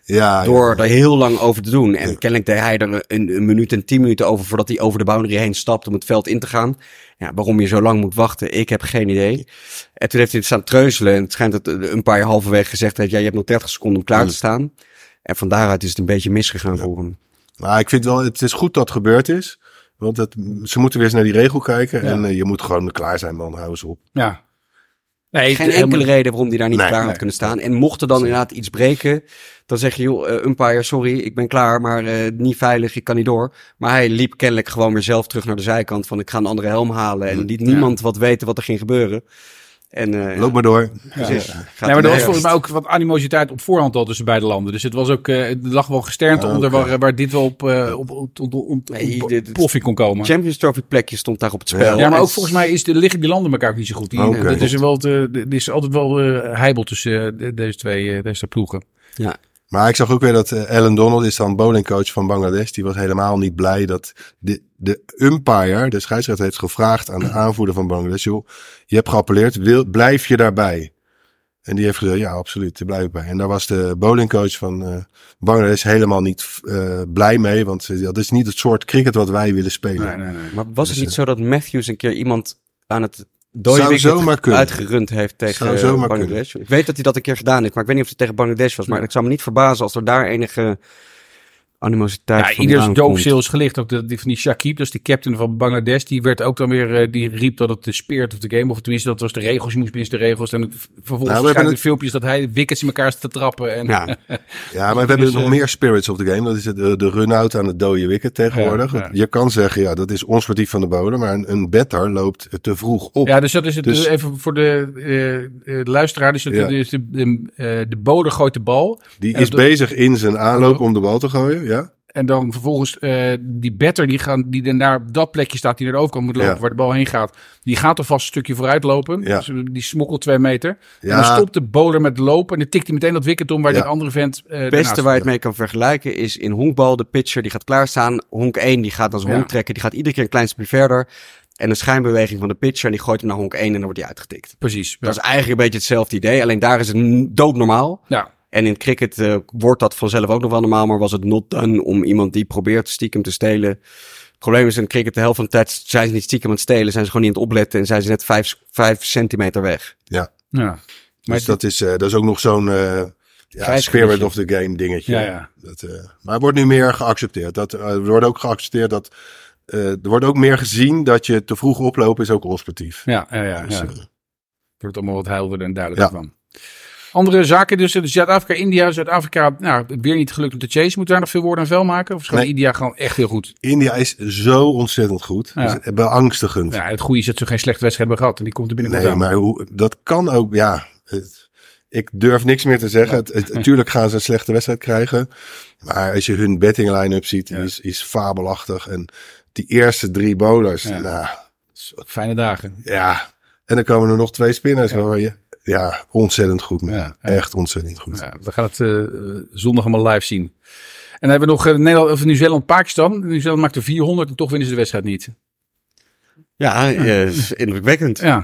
[SPEAKER 3] door er heel lang over te doen. En kennelijk deed hij er een minuut en 10 minuten over voordat hij over de boundary heen stapt om het veld in te gaan. Ja, waarom je zo lang moet wachten, ik heb geen idee. En toen heeft hij het staan treuzelen. En het schijnt dat een paar jaar halverwege gezegd heeft, ja, je hebt nog 30 seconden om klaar te staan. En van daaruit is het een beetje misgegaan voor hem.
[SPEAKER 2] Maar ik vind wel, het is goed dat het gebeurd is. Want ze moeten weer eens naar die regel kijken. Ja. En je moet gewoon klaar zijn, man. Hou eens op.
[SPEAKER 1] Ja.
[SPEAKER 3] Nee, geen enkele reden waarom die daar niet klaar had kunnen staan. En mocht er dan inderdaad iets breken, dan zeg je, joh, umpire, sorry, ik ben klaar, maar niet veilig, ik kan niet door. Maar hij liep kennelijk gewoon weer zelf terug naar de zijkant van, ik ga een andere helm halen. En liet niemand wat weten wat er ging gebeuren. En,
[SPEAKER 2] loop maar door.
[SPEAKER 1] Precies. Ja. Nee, maar er was volgens mij ook wat animositeit op voorhand al tussen beide landen. Dus het was ook, er lag wel gesternte onder waar dit wel op ploffing kon komen.
[SPEAKER 3] Champions Trophy plekje stond daar op het spel.
[SPEAKER 1] Ja, maar ook volgens mij liggen die landen elkaar niet zo goed. Er is altijd wel heibel tussen deze twee ploegen.
[SPEAKER 3] Ja.
[SPEAKER 2] Maar ik zag ook weer dat Alan Donald is dan bowlingcoach van Bangladesh. Die was helemaal niet blij dat de umpire, de scheidsrechter, heeft gevraagd aan de aanvoerder van Bangladesh. Joh, je hebt geappelleerd, blijf je daarbij? En die heeft gezegd, ja, absoluut, daar blijf ik bij. En daar was de bowlingcoach van Bangladesh helemaal niet blij mee. Want dat is niet het soort cricket wat wij willen spelen.
[SPEAKER 3] Nee. Maar was het niet zo dat Matthews een keer iemand aan het dode wicket uitgerund heeft tegen Bangladesh? Ik weet dat hij dat een keer gedaan heeft, maar ik weet niet of het tegen Bangladesh was. Maar ik zou me niet verbazen als er daar enige animositeit van
[SPEAKER 1] ieders doopzeel is gelicht. Ook die van die Shakib, dus die captain van Bangladesh, die werd ook dan weer, die riep dat het de spirit of the game, of tenminste dat was de regels, je moest binnen de regels. En vervolgens verschijnen de filmpjes dat hij wickets in elkaar staat te trappen. En
[SPEAKER 2] ja, maar we hebben nog meer spirits of the game. Dat is de run-out aan het dode wicket tegenwoordig. Ja. Je kan zeggen, ja, dat is onsportief van de bowler, maar een batter loopt te vroeg op.
[SPEAKER 1] Ja, dus dat is het. Dus even voor de luisteraar. Dus de bowler gooit de bal.
[SPEAKER 2] Die is bezig in zijn aanloop om de bal te gooien. Ja.
[SPEAKER 1] En dan vervolgens die batter die dan daar op dat plekje staat, die naar de overkant moet lopen, waar de bal heen gaat. Die gaat alvast een stukje vooruit lopen. Ja. Dus die smokkelt 2 meter. Ja. En dan stopt de bowler met lopen en dan tikt hij meteen dat wicket om waar die andere vent
[SPEAKER 3] het beste waar je het mee kan vergelijken is in honkbal. De pitcher die gaat klaarstaan. Honk 1 die gaat als honk trekken. Die gaat iedere keer een klein stukje verder. En een schijnbeweging van de pitcher en die gooit hem naar honk 1 en dan wordt hij uitgetikt.
[SPEAKER 1] Precies.
[SPEAKER 3] Dat is eigenlijk een beetje hetzelfde idee. Alleen daar is het doodnormaal. Ja. En in cricket wordt dat vanzelf ook nog wel normaal, maar was het not done om iemand die probeert stiekem te stelen. Het probleem is in cricket de helft van de tijd zijn ze niet stiekem aan het stelen, zijn ze gewoon niet aan het opletten en zijn ze net 5 centimeter weg.
[SPEAKER 2] Ja. Dus dat is ook nog zo'n spirit of the game dingetje.
[SPEAKER 1] Ja.
[SPEAKER 2] Maar het wordt nu meer geaccepteerd. Er wordt ook geaccepteerd dat er wordt ook meer gezien dat je te vroeg oplopen is ook onsportief.
[SPEAKER 1] Ja. Het wordt allemaal wat helderder en duidelijker van. Andere zaken dus, Zuid-Afrika, India. Zuid-Afrika, weer niet gelukt met de chase. Moeten we daar nog veel woorden aan vuil maken? Of is gewoon India gewoon echt heel goed?
[SPEAKER 2] India is zo ontzettend goed. Ja. Dus beangstigend.
[SPEAKER 1] Ja, het goede is dat ze geen slechte wedstrijd hebben gehad. En die komt er binnenkort aan.
[SPEAKER 2] Maar dat kan ook, ik durf niks meer te zeggen. Natuurlijk gaan ze een slechte wedstrijd krijgen. Maar als je hun betting line-up ziet, is fabelachtig. En die eerste 3 bowlers,
[SPEAKER 1] fijne dagen.
[SPEAKER 2] Ja, en dan komen er nog 2 spinners waar je... Ja, ontzettend goed. Echt ontzettend goed.
[SPEAKER 1] Ja, we gaan het zondag allemaal live zien. En dan hebben we nog Nieuw-Zeeland-Pakistan. Nieuw-Zeeland maakt er 400 en toch winnen ze de wedstrijd niet.
[SPEAKER 3] Ja, is indrukwekkend.
[SPEAKER 1] Ja.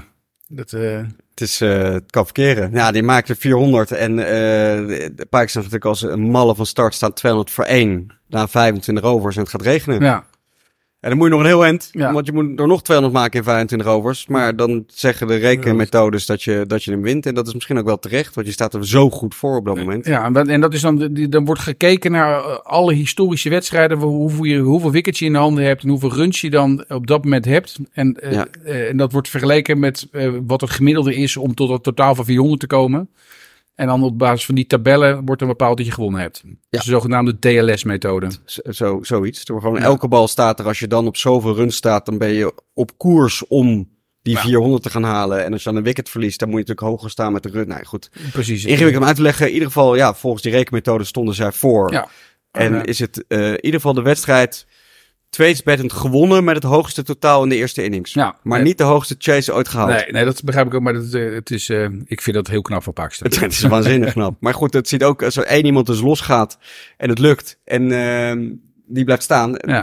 [SPEAKER 3] Het kan verkeren. Ja, die maakte 400 en de Pakistan natuurlijk als een malle van start staan 200 voor 1. Na 25 overs en het gaat regenen.
[SPEAKER 1] Ja.
[SPEAKER 3] En dan moet je nog een heel eind, want je moet er nog 200 maken in 25 overs. Maar dan zeggen de rekenmethodes dat je hem wint. En dat is misschien ook wel terecht, want je staat er zo goed voor op dat moment.
[SPEAKER 1] Ja, en dat is dan wordt gekeken naar alle historische wedstrijden, hoeveel wickets je in de handen hebt en hoeveel runs je dan op dat moment hebt. En dat wordt vergeleken met wat het gemiddelde is om tot een totaal van 400 te komen. En dan op basis van die tabellen wordt er bepaald dat je gewonnen hebt. Ja. Dus de zogenaamde DLS-methode.
[SPEAKER 3] Zoiets. Gewoon elke bal staat er. Als je dan op zoveel runs staat, dan ben je op koers om die 400 te gaan halen. En als je dan een wicket verliest, dan moet je natuurlijk hoger staan met de run. Nee, goed.
[SPEAKER 1] Precies.
[SPEAKER 3] Ingewikkeld om uit te leggen. In ieder geval, volgens die rekenmethode stonden zij voor. Ja. En is het in ieder geval de wedstrijd... tweesbettend gewonnen met het hoogste totaal in de eerste innings. Ja, maar niet de hoogste chase ooit gehaald.
[SPEAKER 1] Nee, dat begrijp ik ook. Maar het is, ik vind dat heel knap van Pakistan.
[SPEAKER 3] Het is waanzinnig knap. Maar goed, het ziet ook als er één iemand dus losgaat en het lukt. En die blijft staan. Ja.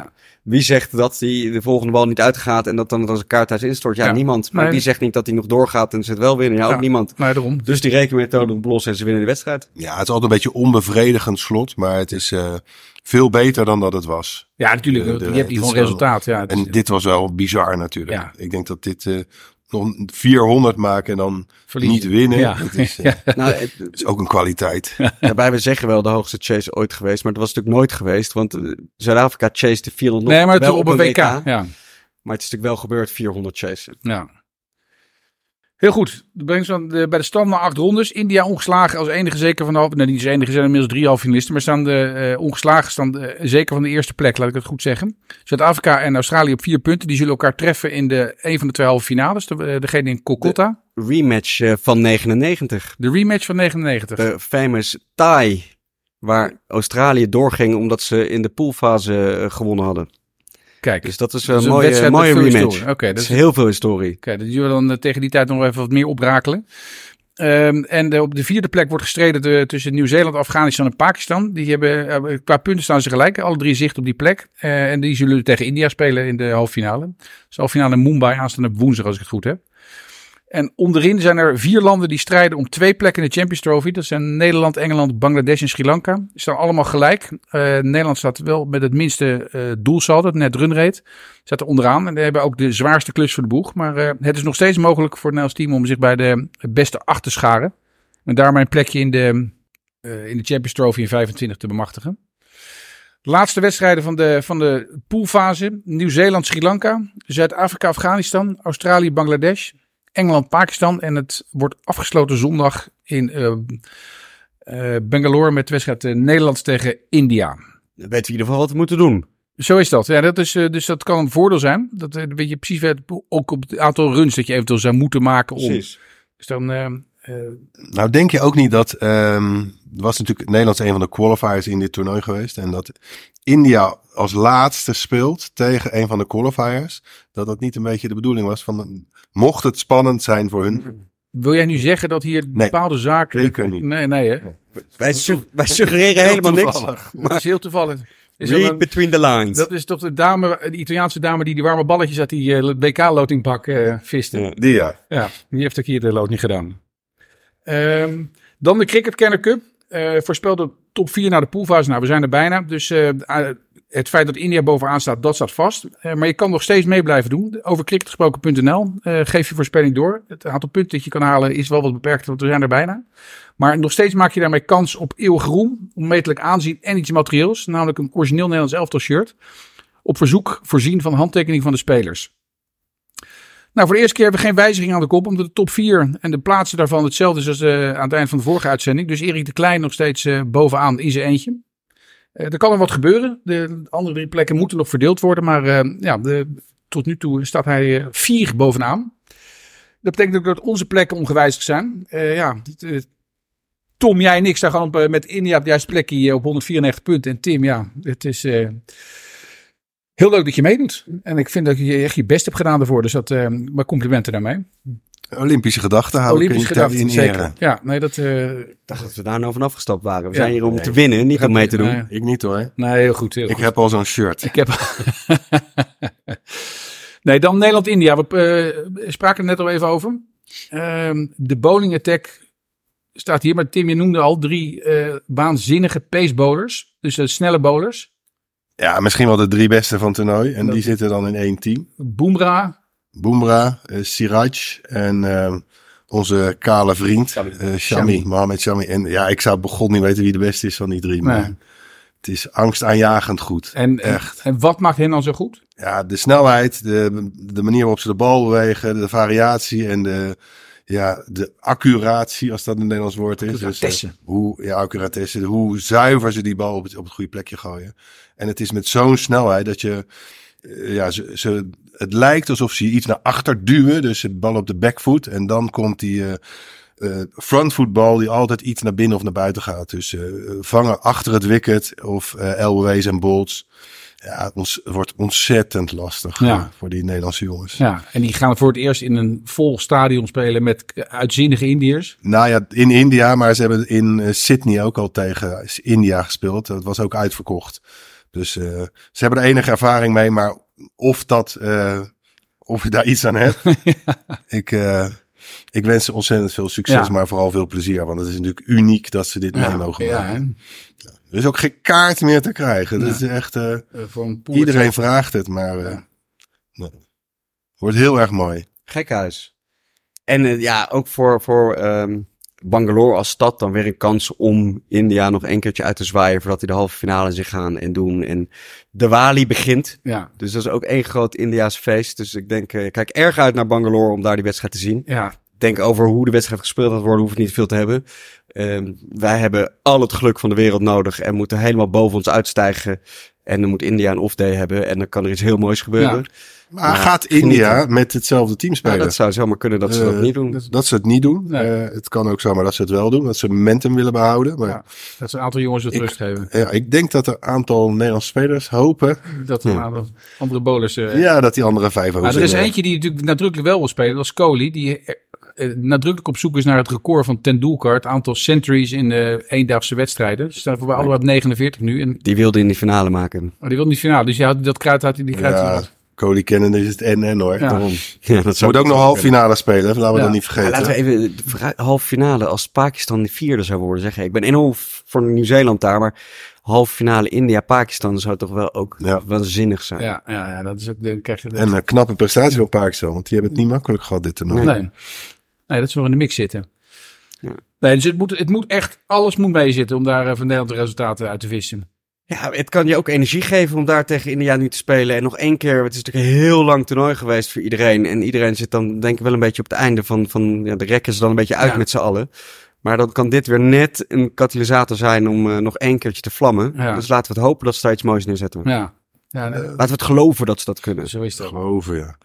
[SPEAKER 3] Wie zegt dat hij de volgende bal niet uitgaat en dat dan als een kaart thuis instort? Ja, niemand. Maar wie zegt niet dat hij nog doorgaat en ze het wel winnen? Ja, ook niemand.
[SPEAKER 1] Nee, daarom.
[SPEAKER 3] Dus die rekenmethode op los en ze winnen de wedstrijd.
[SPEAKER 2] Ja, het is altijd een beetje onbevredigend slot, maar het is veel beter dan dat het was.
[SPEAKER 1] Ja, natuurlijk. Je hebt die gewoon resultaat. Ja,
[SPEAKER 2] en dit was wel bizar natuurlijk.
[SPEAKER 1] Ja.
[SPEAKER 2] Ik denk dat dit nog 400 maken en dan niet winnen.
[SPEAKER 1] Ja.
[SPEAKER 2] Dat is,
[SPEAKER 3] Nou,
[SPEAKER 2] het is ook een kwaliteit.
[SPEAKER 3] Daarbij we zeggen wel de hoogste chase ooit geweest, maar dat was natuurlijk nooit geweest, want Zuid-Afrika chase de 400
[SPEAKER 1] nee, maar het
[SPEAKER 3] wel
[SPEAKER 1] op een WK. Ja.
[SPEAKER 3] Maar het is natuurlijk wel gebeurd 400 chasen.
[SPEAKER 1] Ja. Heel goed. Dat brengt ons bij de stand naar 8 rondes. India ongeslagen als enige zeker van de halve. Nee, niet als enige, zijn inmiddels 3 halffinalisten. Maar staan ongeslagen staan zeker van de eerste plek, laat ik het goed zeggen. Zuid-Afrika en Australië op 4 punten. Die zullen elkaar treffen in een van de 2 halve finales. Degene in Kolkata.
[SPEAKER 3] De rematch van 99.
[SPEAKER 1] De rematch van 99.
[SPEAKER 3] De famous tie. Waar Australië doorging omdat ze in de poolfase gewonnen hadden.
[SPEAKER 1] Kijk,
[SPEAKER 3] dus dat is een mooie rematch.
[SPEAKER 1] Okay,
[SPEAKER 3] dat is heel veel historie.
[SPEAKER 1] Oké, dat jullie dan tegen die tijd nog even wat meer oprakelen. En op de 4e plek wordt gestreden tussen Nieuw-Zeeland, Afghanistan en Pakistan. Die hebben, qua punten staan ze gelijk. Alle 3 zicht op die plek. En die zullen tegen India spelen in de halve finale. Dus de halve finale in Mumbai aanstaande op woensdag, als ik het goed heb. En onderin zijn er 4 landen die strijden om 2 plekken in de Champions Trophy. Dat zijn Nederland, Engeland, Bangladesh en Sri Lanka. Die staan allemaal gelijk. Nederland staat wel met het minste doelsaldo, het net runrate. Staat er onderaan. En die hebben ook de zwaarste klus voor de boeg. Maar het is nog steeds mogelijk voor het Nederlands team om zich bij de beste 8 te scharen. En daarmee een plekje in de Champions Trophy in 25 te bemachtigen. De laatste wedstrijden van de poolfase. Nieuw-Zeeland, Sri Lanka. Zuid-Afrika, Afghanistan. Australië, Bangladesh. Engeland, Pakistan. En het wordt afgesloten zondag in Bangalore met de wedstrijd Nederland tegen India.
[SPEAKER 3] Dan weten we in ieder geval wat we moeten doen.
[SPEAKER 1] Zo is dat. Ja, dat is, dus dat kan een voordeel zijn. Dat weet je precies ook op het aantal runs dat je eventueel zou moeten maken.
[SPEAKER 3] Precies.
[SPEAKER 1] Dus dan,
[SPEAKER 2] nou, denk je ook niet dat... was natuurlijk Nederland een van de qualifiers in dit toernooi geweest. En dat India als laatste speelt tegen een van de qualifiers. Dat niet een beetje de bedoeling was van... Mocht het spannend zijn voor hun...
[SPEAKER 1] Wil jij nu zeggen dat hier bepaalde zaken...
[SPEAKER 2] Zeker niet.
[SPEAKER 1] Nee hè?
[SPEAKER 3] Wij suggereren helemaal niks.
[SPEAKER 1] Maar dat is heel toevallig.
[SPEAKER 3] Read between the lines.
[SPEAKER 1] Dat is toch de Italiaanse dame die warme balletjes uit die WK-lotingpak viste.
[SPEAKER 2] Ja.
[SPEAKER 1] Ja, die heeft ook hier de loting gedaan. Dan de Cricket Kenner Cup. Voorspelde top 4 naar de poolfase. Nou, we zijn er bijna. Dus het feit dat India bovenaan staat, dat staat vast. Maar je kan nog steeds mee blijven doen. Over cricketgesproken.nl. Geef je voorspelling door. Het aantal punten dat je kan halen is wel wat beperkt, want we zijn er bijna. Maar nog steeds maak je daarmee kans op eeuwig roem, onmetelijk aanzien en iets materieels. Namelijk een origineel Nederlands elftal shirt. Op verzoek voorzien van handtekening van de spelers. Nou, voor de eerste keer hebben we geen wijziging aan de kop, omdat de top 4 en de plaatsen daarvan hetzelfde is als aan het eind van de vorige uitzending. Dus Erik de Klein nog steeds bovenaan in zijn eentje. Er kan er wat gebeuren. De andere 3 plekken moeten nog verdeeld worden, maar tot nu toe staat hij 4 bovenaan. Dat betekent ook dat onze plekken ongewijzigd zijn. Tom, jij en ik staan gewoon met India op de juiste plekje op 194 punten. En Tim, ja, het is... heel leuk dat je meedoet. En ik vind dat je echt je best hebt gedaan daarvoor. Dus dat, maar complimenten daarmee.
[SPEAKER 2] Olympische gedachten houden.
[SPEAKER 1] Olympische gedachten, zeker. Ja, nee, dat...
[SPEAKER 3] Ik dacht dat we daar nou vanaf gestapt waren. We zijn hier om te winnen, niet om mee te doen.
[SPEAKER 2] Nee. Ik niet hoor.
[SPEAKER 1] Nee, heel goed.
[SPEAKER 2] Ik heb al zo'n shirt.
[SPEAKER 1] Nee, dan Nederland-India. We spraken er net al even over. De bowling attack staat hier. Maar Tim, je noemde al 3 waanzinnige pace bowlers. Dus snelle bowlers.
[SPEAKER 2] Ja, misschien wel de 3 beste van het toernooi. En die zitten dan in 1 team. Bumrah, Siraj en onze kale vriend Shami, Mohamed Shami. En ja, ik zou begon niet weten wie de beste is van die 3. Maar het is angstaanjagend goed. Echt.
[SPEAKER 1] En wat maakt hen dan zo goed?
[SPEAKER 2] Ja, de snelheid, de manier waarop ze de bal bewegen, de variatie en de accuratie, als dat een Nederlands woord is.
[SPEAKER 1] Accuratesse.
[SPEAKER 2] Accuratesse. Hoe zuiver ze die bal op het goede plekje gooien. En het is met zo'n snelheid dat je... het lijkt alsof ze iets naar achter duwen. Dus de bal op de backfoot. En dan komt die frontfootbal die altijd iets naar binnen of naar buiten gaat. Dus vangen achter het wicket of elboways en bolts. Ja, het wordt ontzettend lastig voor die Nederlandse jongens.
[SPEAKER 1] Ja, en die gaan voor het eerst in een vol stadion spelen met uitzinnige Indiërs.
[SPEAKER 2] Nou ja, in India, maar ze hebben in Sydney ook al tegen India gespeeld. Dat was ook uitverkocht. Dus ze hebben er enige ervaring mee, maar of je daar iets aan hebt. Ik wens ze ontzettend veel succes, maar vooral veel plezier. Want het is natuurlijk uniek dat ze dit mee mogen maken. Er is ook geen kaart meer te krijgen. Dat is echt, iedereen vraagt het, maar wordt heel erg mooi.
[SPEAKER 3] Gekhuis. En ook voor Bangalore als stad dan weer een kans om India nog een keertje uit te zwaaien voordat die de halve finale zich gaan en doen. En Diwali begint. Ja. Dus dat is ook één groot Indiaas feest. Dus ik denk, kijk erg uit naar Bangalore om daar die wedstrijd te zien. Ja. Denk over hoe de wedstrijd gespeeld gaat worden, hoef ik niet veel te hebben. Wij hebben al het geluk van de wereld nodig en moeten helemaal boven ons uitstijgen. En dan moet India een off-day hebben en dan kan er iets heel moois gebeuren.
[SPEAKER 2] Ja. Maar gaat India met hetzelfde team spelen?
[SPEAKER 3] Ja, dat zou zomaar kunnen dat ze dat niet doen.
[SPEAKER 2] Dat ze het niet doen. Nee. Het kan ook zomaar dat ze het wel doen. Dat ze momentum willen behouden. Maar
[SPEAKER 1] dat ze een aantal jongens het rust geven.
[SPEAKER 2] Ja, ik denk dat er een aantal Nederlandse spelers hopen.
[SPEAKER 1] Dat een aantal andere bowlers...
[SPEAKER 2] dat die andere 5 ook
[SPEAKER 1] er is eentje die natuurlijk nadrukkelijk wel wil spelen. Dat is Kohli. Die nadrukkelijk op zoek is naar het record van Tendulkar. Het aantal centuries in de eendaagse wedstrijden. Ze staan voor allebei op 49 nu. En...
[SPEAKER 3] Die wilde in die finale maken.
[SPEAKER 1] Die wilde in die finale. Dus dat kruid had hij. Die kruid
[SPEAKER 2] Kohli kennen is het en hoor.
[SPEAKER 1] Ja.
[SPEAKER 3] Ja, dat
[SPEAKER 2] moet ook nog halve finale spelen. Laten we dat niet vergeten.
[SPEAKER 3] Laten we even halve finale. Als Pakistan de 4e zou worden, zeg ik ben enorm voor Nieuw-Zeeland daar, maar halve finale India-Pakistan zou toch wel ook waanzinnig zijn.
[SPEAKER 1] Ja, dat is ook. Dan krijg je
[SPEAKER 2] en een knappe prestatie van Pakistan, want die hebben het niet makkelijk gehad dit toernooi.
[SPEAKER 1] Nee, dat ze nog in de mix zitten. Ja. Nee, dus het moet echt, alles moet meezitten om daar van Nederland de resultaten uit te vissen.
[SPEAKER 3] Ja, het kan je ook energie geven om daar tegen India nu te spelen. En nog één keer, het is natuurlijk een heel lang toernooi geweest voor iedereen. En iedereen zit dan denk ik wel een beetje op het einde van de rekken ze dan een beetje uit met z'n allen. Maar dan kan dit weer net een katalysator zijn om nog één keertje te vlammen. Ja. Dus laten we het hopen dat ze daar iets moois neerzetten.
[SPEAKER 1] Ja.
[SPEAKER 3] Laten we het geloven dat ze dat kunnen.
[SPEAKER 1] Zo is het.
[SPEAKER 2] Geloven, ja.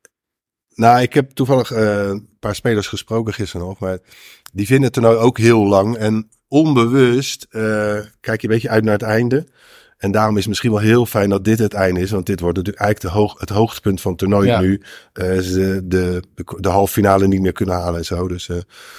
[SPEAKER 2] Nou, ik heb toevallig een paar spelers gesproken gisteren nog. Maar die vinden het toernooi ook heel lang. En onbewust kijk je een beetje uit naar het einde. En daarom is het misschien wel heel fijn dat dit het einde is. Want dit wordt natuurlijk eigenlijk het hoogtepunt van het toernooi nu. Ze de halve finale niet meer kunnen halen en zo. Dus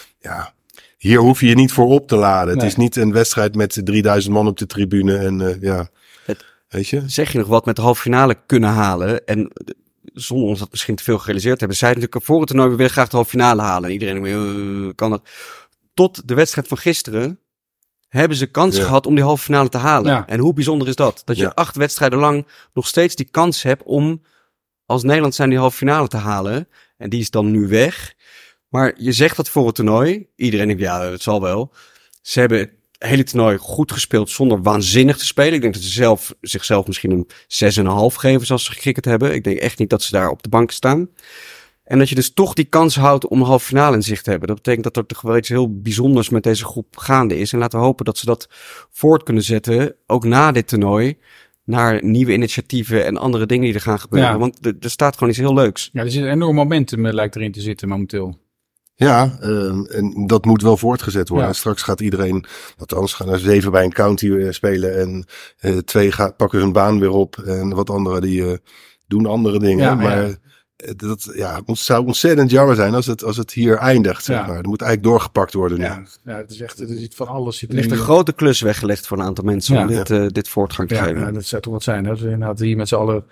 [SPEAKER 2] hier hoef je je niet voor op te laden. Nee. Het is niet een wedstrijd met 3000 man op de tribune. En weet je?
[SPEAKER 3] Zeg je nog wat met de halve finale kunnen halen. En zonder ons dat misschien te veel gerealiseerd hebben. Zij natuurlijk voor het toernooi, we willen graag de halve finale halen. En iedereen kan dat. Tot de wedstrijd van gisteren hebben ze kans gehad om die halve finale te halen. Ja. En hoe bijzonder is dat? Dat je 8 wedstrijden lang nog steeds die kans hebt om als Nederland zijn die halve finale te halen. En die is dan nu weg. Maar je zegt dat voor het toernooi. Iedereen denkt, het zal wel. Ze hebben het hele toernooi goed gespeeld zonder waanzinnig te spelen. Ik denk dat ze zichzelf misschien een 6,5 geven zoals ze gekikkerd hebben. Ik denk echt niet dat ze daar op de bank staan. En dat je dus toch die kans houdt om een halve finale in zicht te hebben. Dat betekent dat er toch wel iets heel bijzonders met deze groep gaande is. En laten we hopen dat ze dat voort kunnen zetten, ook na dit toernooi, naar nieuwe initiatieven en andere dingen die er gaan gebeuren. Ja. Want er staat gewoon iets heel leuks.
[SPEAKER 1] Ja, er zit een enorm momentum lijkt erin te zitten momenteel.
[SPEAKER 2] Ja, en dat moet wel voortgezet worden. Ja. En straks gaat iedereen, althans gaan er 7 bij een county spelen en 2 pakken hun baan weer op. En wat anderen die doen andere dingen. Ja, maar het zou ontzettend jammer zijn als het hier eindigt, zeg maar. Er moet eigenlijk doorgepakt worden nu.
[SPEAKER 1] Ja, het is echt, er zit van alles.
[SPEAKER 3] Er ligt een grote klus weggelegd voor een aantal mensen om dit voortgang te geven.
[SPEAKER 1] Ja, dat zou toch wat zijn. Dat we inderdaad hier met z'n allen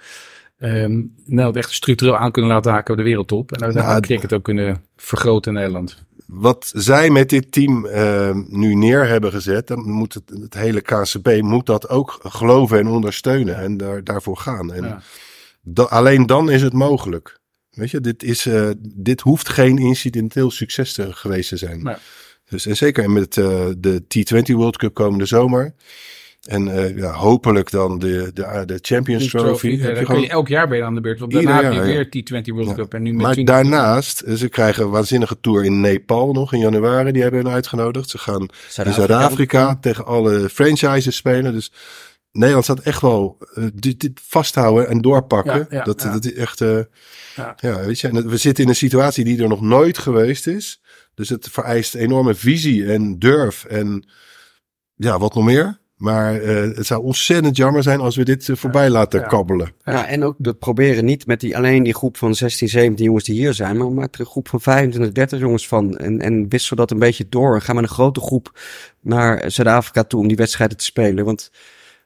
[SPEAKER 1] echt structureel aan kunnen laten haken op de wereldtop. En uiteindelijk cricket ook kunnen vergroten in Nederland.
[SPEAKER 2] Wat zij met dit team nu neer hebben gezet, dan moet het hele KCB moet dat ook geloven en ondersteunen en daarvoor gaan. En alleen dan is het mogelijk. Weet je, dit hoeft geen incidenteel succes geweest te zijn. Nee. Dus, en zeker met de T20 World Cup komende zomer. En hopelijk dan de Champions Trophy.
[SPEAKER 1] Kun je elk jaar ben je aan de beurt. Want daarna heb je weer T20 World Cup. En nu met
[SPEAKER 2] maar daarnaast, ze krijgen een waanzinnige tour in Nepal nog in januari. Die hebben hen uitgenodigd. Ze gaan in Zuid-Afrika tegen alle franchises spelen. Dus Nederland staat echt wel dit vasthouden en doorpakken. Dat is echt... weet je, en we zitten in een situatie die er nog nooit geweest is. Dus het vereist enorme visie en durf en wat nog meer. Maar het zou ontzettend jammer zijn als we dit voorbij laten kabbelen.
[SPEAKER 3] Ja, en ook dat proberen niet met alleen die groep van 16, 17 jongens die hier zijn. Maar maak er een groep van 25, 30 jongens van. En wissel dat een beetje door. En ga met een grote groep naar Zuid-Afrika toe om die wedstrijden te spelen. Want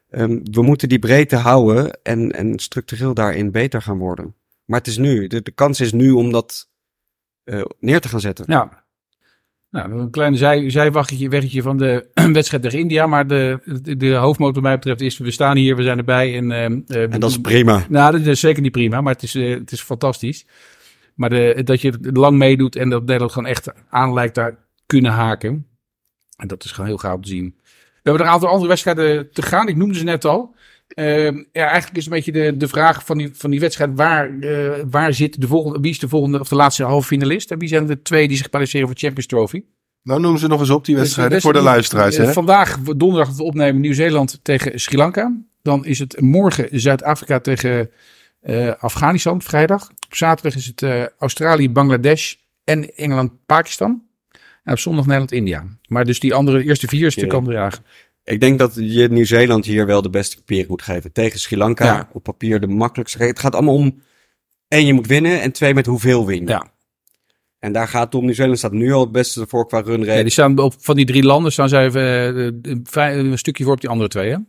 [SPEAKER 3] We moeten die breedte houden en structureel daarin beter gaan worden. Maar het is nu. De kans is nu om dat neer te gaan zetten.
[SPEAKER 1] Ja. Nou, een klein zijweggetje van de wedstrijd tegen India. Maar de hoofdmoot wat mij betreft is, we staan hier, we zijn erbij. En
[SPEAKER 3] dat is prima.
[SPEAKER 1] Nou, dat is zeker niet prima, maar het is fantastisch. Maar dat je lang meedoet en dat Nederland gewoon echt aan lijkt daar kunnen haken. En dat is gewoon heel gaaf om te zien. We hebben er een aantal andere wedstrijden te gaan. Ik noemde ze net al. Eigenlijk is een beetje de vraag van die wedstrijd. Waar zit wie is de volgende of de laatste halve finalist? En wie zijn de 2 die zich kwalificeren voor Champions Trophy?
[SPEAKER 2] Nou, noemen ze nog eens op die wedstrijden voor de luisteraars. Hè?
[SPEAKER 1] Vandaag, donderdag, dat we opnemen, Nieuw-Zeeland tegen Sri Lanka. Dan is het morgen Zuid-Afrika tegen Afghanistan, vrijdag. Op zaterdag is het Australië, Bangladesh en Engeland-Pakistan. En op zondag Nederland-India. Maar dus die eerste 4 is de komende dagen.
[SPEAKER 3] Ik denk dat je Nieuw-Zeeland hier wel de beste papier moet geven. Tegen Sri Lanka,
[SPEAKER 1] Ja.
[SPEAKER 3] op papier de makkelijkste. Het gaat allemaal om 1, je moet winnen en 2, met hoeveel win je.
[SPEAKER 1] Ja.
[SPEAKER 3] En daar gaat het om. Nieuw-Zeeland staat nu al het beste voor qua runrate.
[SPEAKER 1] Ja, die staan van die 3 landen staan zij een stukje voor op die andere 2, hè?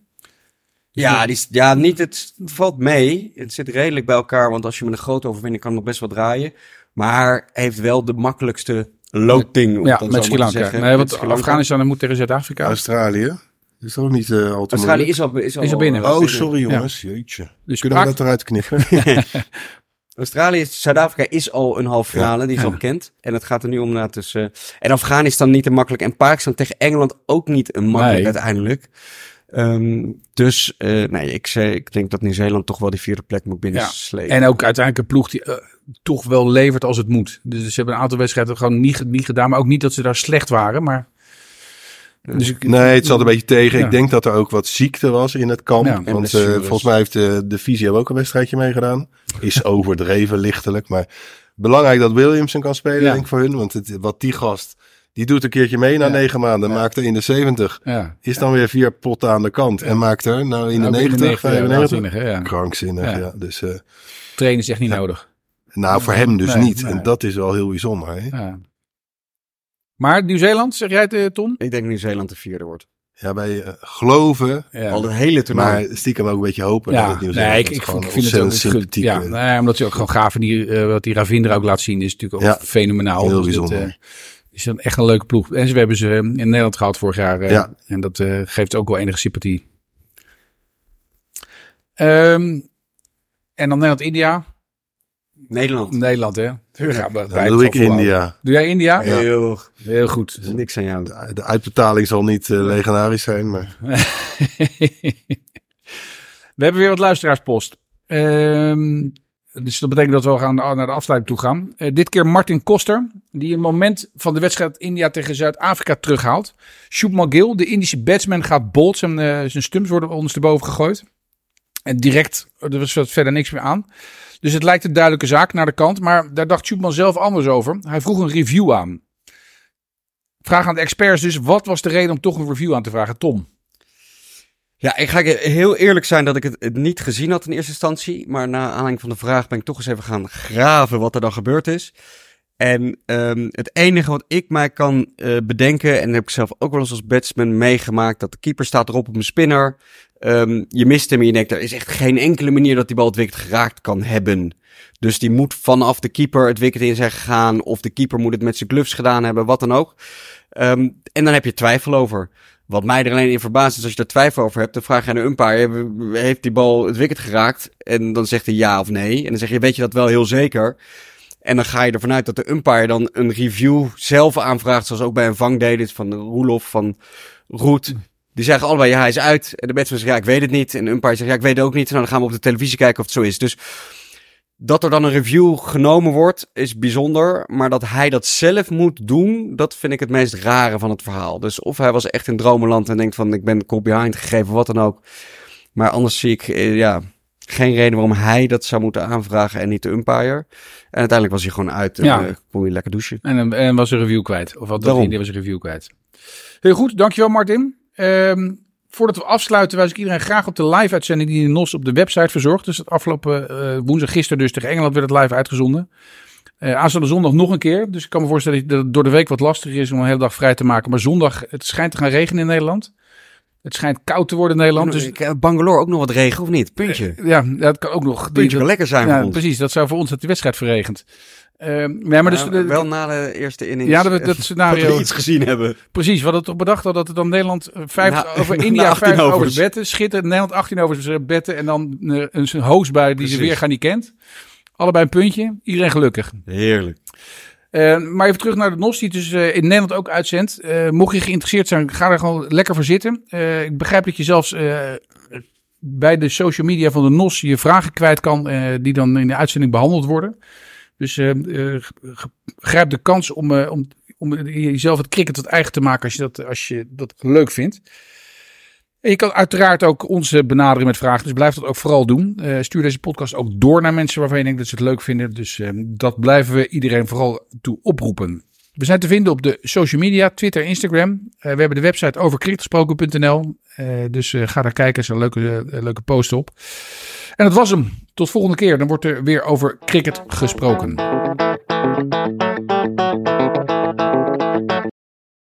[SPEAKER 3] Het valt mee. Het zit redelijk bij elkaar, want als je met een grote overwinning kan nog best wel draaien. Maar heeft wel de makkelijkste loting. Om
[SPEAKER 1] Ja,
[SPEAKER 3] dan
[SPEAKER 1] met
[SPEAKER 3] zo
[SPEAKER 1] Sri
[SPEAKER 3] maar te
[SPEAKER 1] Lanka.
[SPEAKER 3] zeggen.
[SPEAKER 1] Nee,
[SPEAKER 3] Met
[SPEAKER 1] want
[SPEAKER 3] Sri Lanka.
[SPEAKER 1] Afghanistan moet tegen Zuid-Afrika.
[SPEAKER 2] Australië. Is dat ook niet al te
[SPEAKER 3] Australië
[SPEAKER 2] moeilijk?
[SPEAKER 3] is
[SPEAKER 1] al binnen.
[SPEAKER 2] Oh, sorry jongens. Jeetje.
[SPEAKER 1] Dus
[SPEAKER 2] Kunnen we dat eruit knippen?
[SPEAKER 3] Australië, Zuid-Afrika is al een halve finale, die is al bekend. En het gaat er nu om en Afghanistan niet te makkelijk. En Pakistan tegen Engeland ook niet een makkelijk uiteindelijk. Ik denk dat Nieuw-Zeeland toch wel die 4e plek moet binnenslepen.
[SPEAKER 1] En ook uiteindelijk een ploeg die toch wel levert als het moet. Dus ze hebben een aantal wedstrijden gewoon niet gedaan. Maar ook niet dat ze daar slecht waren. Maar dus
[SPEAKER 2] Nee, het zat een beetje tegen.
[SPEAKER 1] Ja.
[SPEAKER 2] Ik denk dat er ook wat ziekte was in het kamp.
[SPEAKER 1] Ja,
[SPEAKER 2] want volgens mij heeft de Visio ook een wedstrijdje meegedaan. Is overdreven lichtelijk. Maar belangrijk dat Williamson kan spelen, denk ik voor hun. Want wat die gast, die doet een keertje mee na 9 maanden. Maakt er in de 70.
[SPEAKER 1] Ja.
[SPEAKER 2] Is dan weer 4 potten aan de kant. En maakt er in de 90, 95.
[SPEAKER 1] Ja.
[SPEAKER 2] Krankzinnig, ja. Dus,
[SPEAKER 1] Trainen is echt niet nodig.
[SPEAKER 2] nou, voor hem dus
[SPEAKER 1] Nee,
[SPEAKER 2] niet.
[SPEAKER 1] nee.
[SPEAKER 2] En dat is wel heel bijzonder. Hè?
[SPEAKER 1] Ja. Maar Nieuw-Zeeland, zeg jij het, Tom?
[SPEAKER 3] Ik denk Nieuw-Zeeland de 4e wordt.
[SPEAKER 2] Ja, wij geloven,
[SPEAKER 1] Ja.
[SPEAKER 3] Al het hele toernooi.
[SPEAKER 2] maar stiekem ook een beetje hopen dat het Nieuw-Zeeland
[SPEAKER 1] nee,
[SPEAKER 2] is.
[SPEAKER 1] ik
[SPEAKER 2] Gewoon
[SPEAKER 1] vind het ook
[SPEAKER 2] sympathiek.
[SPEAKER 1] Ja, nee, omdat je ook gewoon gaaf en wat die Ravindra ook laat zien is natuurlijk ook fenomenaal.
[SPEAKER 2] Heel
[SPEAKER 1] Dus
[SPEAKER 2] bijzonder.
[SPEAKER 1] is dan echt een leuke ploeg. En we hebben ze in Nederland gehad vorig jaar.
[SPEAKER 2] Ja.
[SPEAKER 1] En dat geeft ook wel enige sympathie. En dan Nederland-India. Nederland, hè?
[SPEAKER 2] Dan doe ik India.
[SPEAKER 1] Doe jij India?
[SPEAKER 2] Ja.
[SPEAKER 1] Heel goed.
[SPEAKER 3] Er is niks aan jou.
[SPEAKER 2] De uitbetaling zal niet legendarisch zijn, maar...
[SPEAKER 1] We hebben weer wat luisteraarspost. Dus dat betekent dat we gaan naar de afsluiting toe gaan. Dit keer Martin Koster, die een moment van de wedstrijd India tegen Zuid-Afrika terughaalt. Shubman Gill, de Indische batsman, gaat bold. Zijn stumps worden ondersteboven gegooid. En direct, er was verder niks meer aan. Dus het lijkt een duidelijke zaak naar de kant. Maar daar dacht Shubman zelf anders over. Hij vroeg een review aan. Vraag aan de experts dus, wat was de reden om toch een review aan te vragen? Tom?
[SPEAKER 3] Ja, ik ga heel eerlijk zijn dat ik het niet gezien had in eerste instantie. Maar na aanleiding van de vraag ben ik toch eens even gaan graven wat er dan gebeurd is. En het enige wat ik mij kan bedenken, en dat heb ik zelf ook wel eens als batsman meegemaakt, dat de keeper staat erop op een spinner. Je mist hem en je denkt, er is echt geen enkele manier dat die bal het wicket geraakt kan hebben. Dus die moet vanaf de keeper het wicket in zijn gegaan, of de keeper moet het met zijn gloves gedaan hebben, wat dan ook. En dan heb je twijfel over. Wat mij er alleen in verbaast is, als je er twijfel over hebt, dan vraag je aan de umpire, heeft die bal het wicket geraakt? En dan zegt hij ja of nee. En dan zeg je, weet je dat wel heel zeker? En dan ga je ervan uit dat de umpire dan een review zelf aanvraagt, zoals ook bij een vang deed, van Roelof, van Roet. Die zeggen allebei, ja, hij is uit. En de batsman zegt, ja, ik weet het niet. En de umpire zegt, ja, ik weet het ook niet. En dan gaan we op de televisie kijken of het zo is. Dus dat er dan een review genomen wordt, is bijzonder. Maar dat hij dat zelf moet doen, dat vind ik het meest rare van het verhaal. Dus of hij was echt in dromenland en denkt van, ik ben call behind gegeven, wat dan ook. Maar anders zie ik, geen reden waarom hij dat zou moeten aanvragen en niet de umpire. En uiteindelijk was hij gewoon uit en kon hij lekker douchen.
[SPEAKER 1] En was een review kwijt. Of wat
[SPEAKER 3] Daarom.
[SPEAKER 1] was een review kwijt. Heel goed, dankjewel Martin. Voordat we afsluiten, wijs ik iedereen graag op de live-uitzending die NOS op de website verzorgt. Dus het afgelopen woensdag, gisteren dus tegen Engeland werd het live uitgezonden. Aanstaande zondag nog een keer. Dus ik kan me voorstellen dat het door de week wat lastiger is om een hele dag vrij te maken. Maar zondag, het schijnt te gaan regenen in Nederland. Het schijnt koud te worden in Nederland. Dus
[SPEAKER 3] Bangalore ook nog wat regen of niet? Puntje.
[SPEAKER 1] ja, dat kan ook nog.
[SPEAKER 3] Puntje kan lekker zijn voor ons.
[SPEAKER 1] Precies, dat zou voor ons dat de wedstrijd verregent. Maar dus,
[SPEAKER 3] wel na de eerste innings.
[SPEAKER 1] Ja, dat scenario.
[SPEAKER 3] Dat we iets gezien hebben.
[SPEAKER 1] Precies, we hadden toch bedacht dat het dan Nederland 5 over
[SPEAKER 3] na
[SPEAKER 1] India
[SPEAKER 3] 18
[SPEAKER 1] 5 over
[SPEAKER 3] overs.
[SPEAKER 1] betten. Schitterend, Nederland 18 over betten. En dan een hoostbui die ze weer gaan niet kent. Allebei een puntje. Iedereen gelukkig.
[SPEAKER 3] Heerlijk.
[SPEAKER 1] Maar even terug naar de NOS, die dus in Nederland ook uitzendt. Mocht je geïnteresseerd zijn, ga er gewoon lekker voor zitten. Ik begrijp dat je zelfs bij de social media van de NOS je vragen kwijt kan, die dan in de uitzending behandeld worden. Dus grijp de kans om jezelf het cricket wat eigen te maken als je dat leuk vindt. En je kan uiteraard ook ons benaderen met vragen, dus blijf dat ook vooral doen. Stuur deze podcast ook door naar mensen waarvan je denkt dat ze het leuk vinden. Dus dat blijven we iedereen vooral toe oproepen. We zijn te vinden op de social media, Twitter, Instagram. We hebben de website overcricketgesproken.nl. Dus ga daar kijken, er is een leuke post op. En dat was hem. Tot volgende keer, dan wordt er weer over cricket gesproken.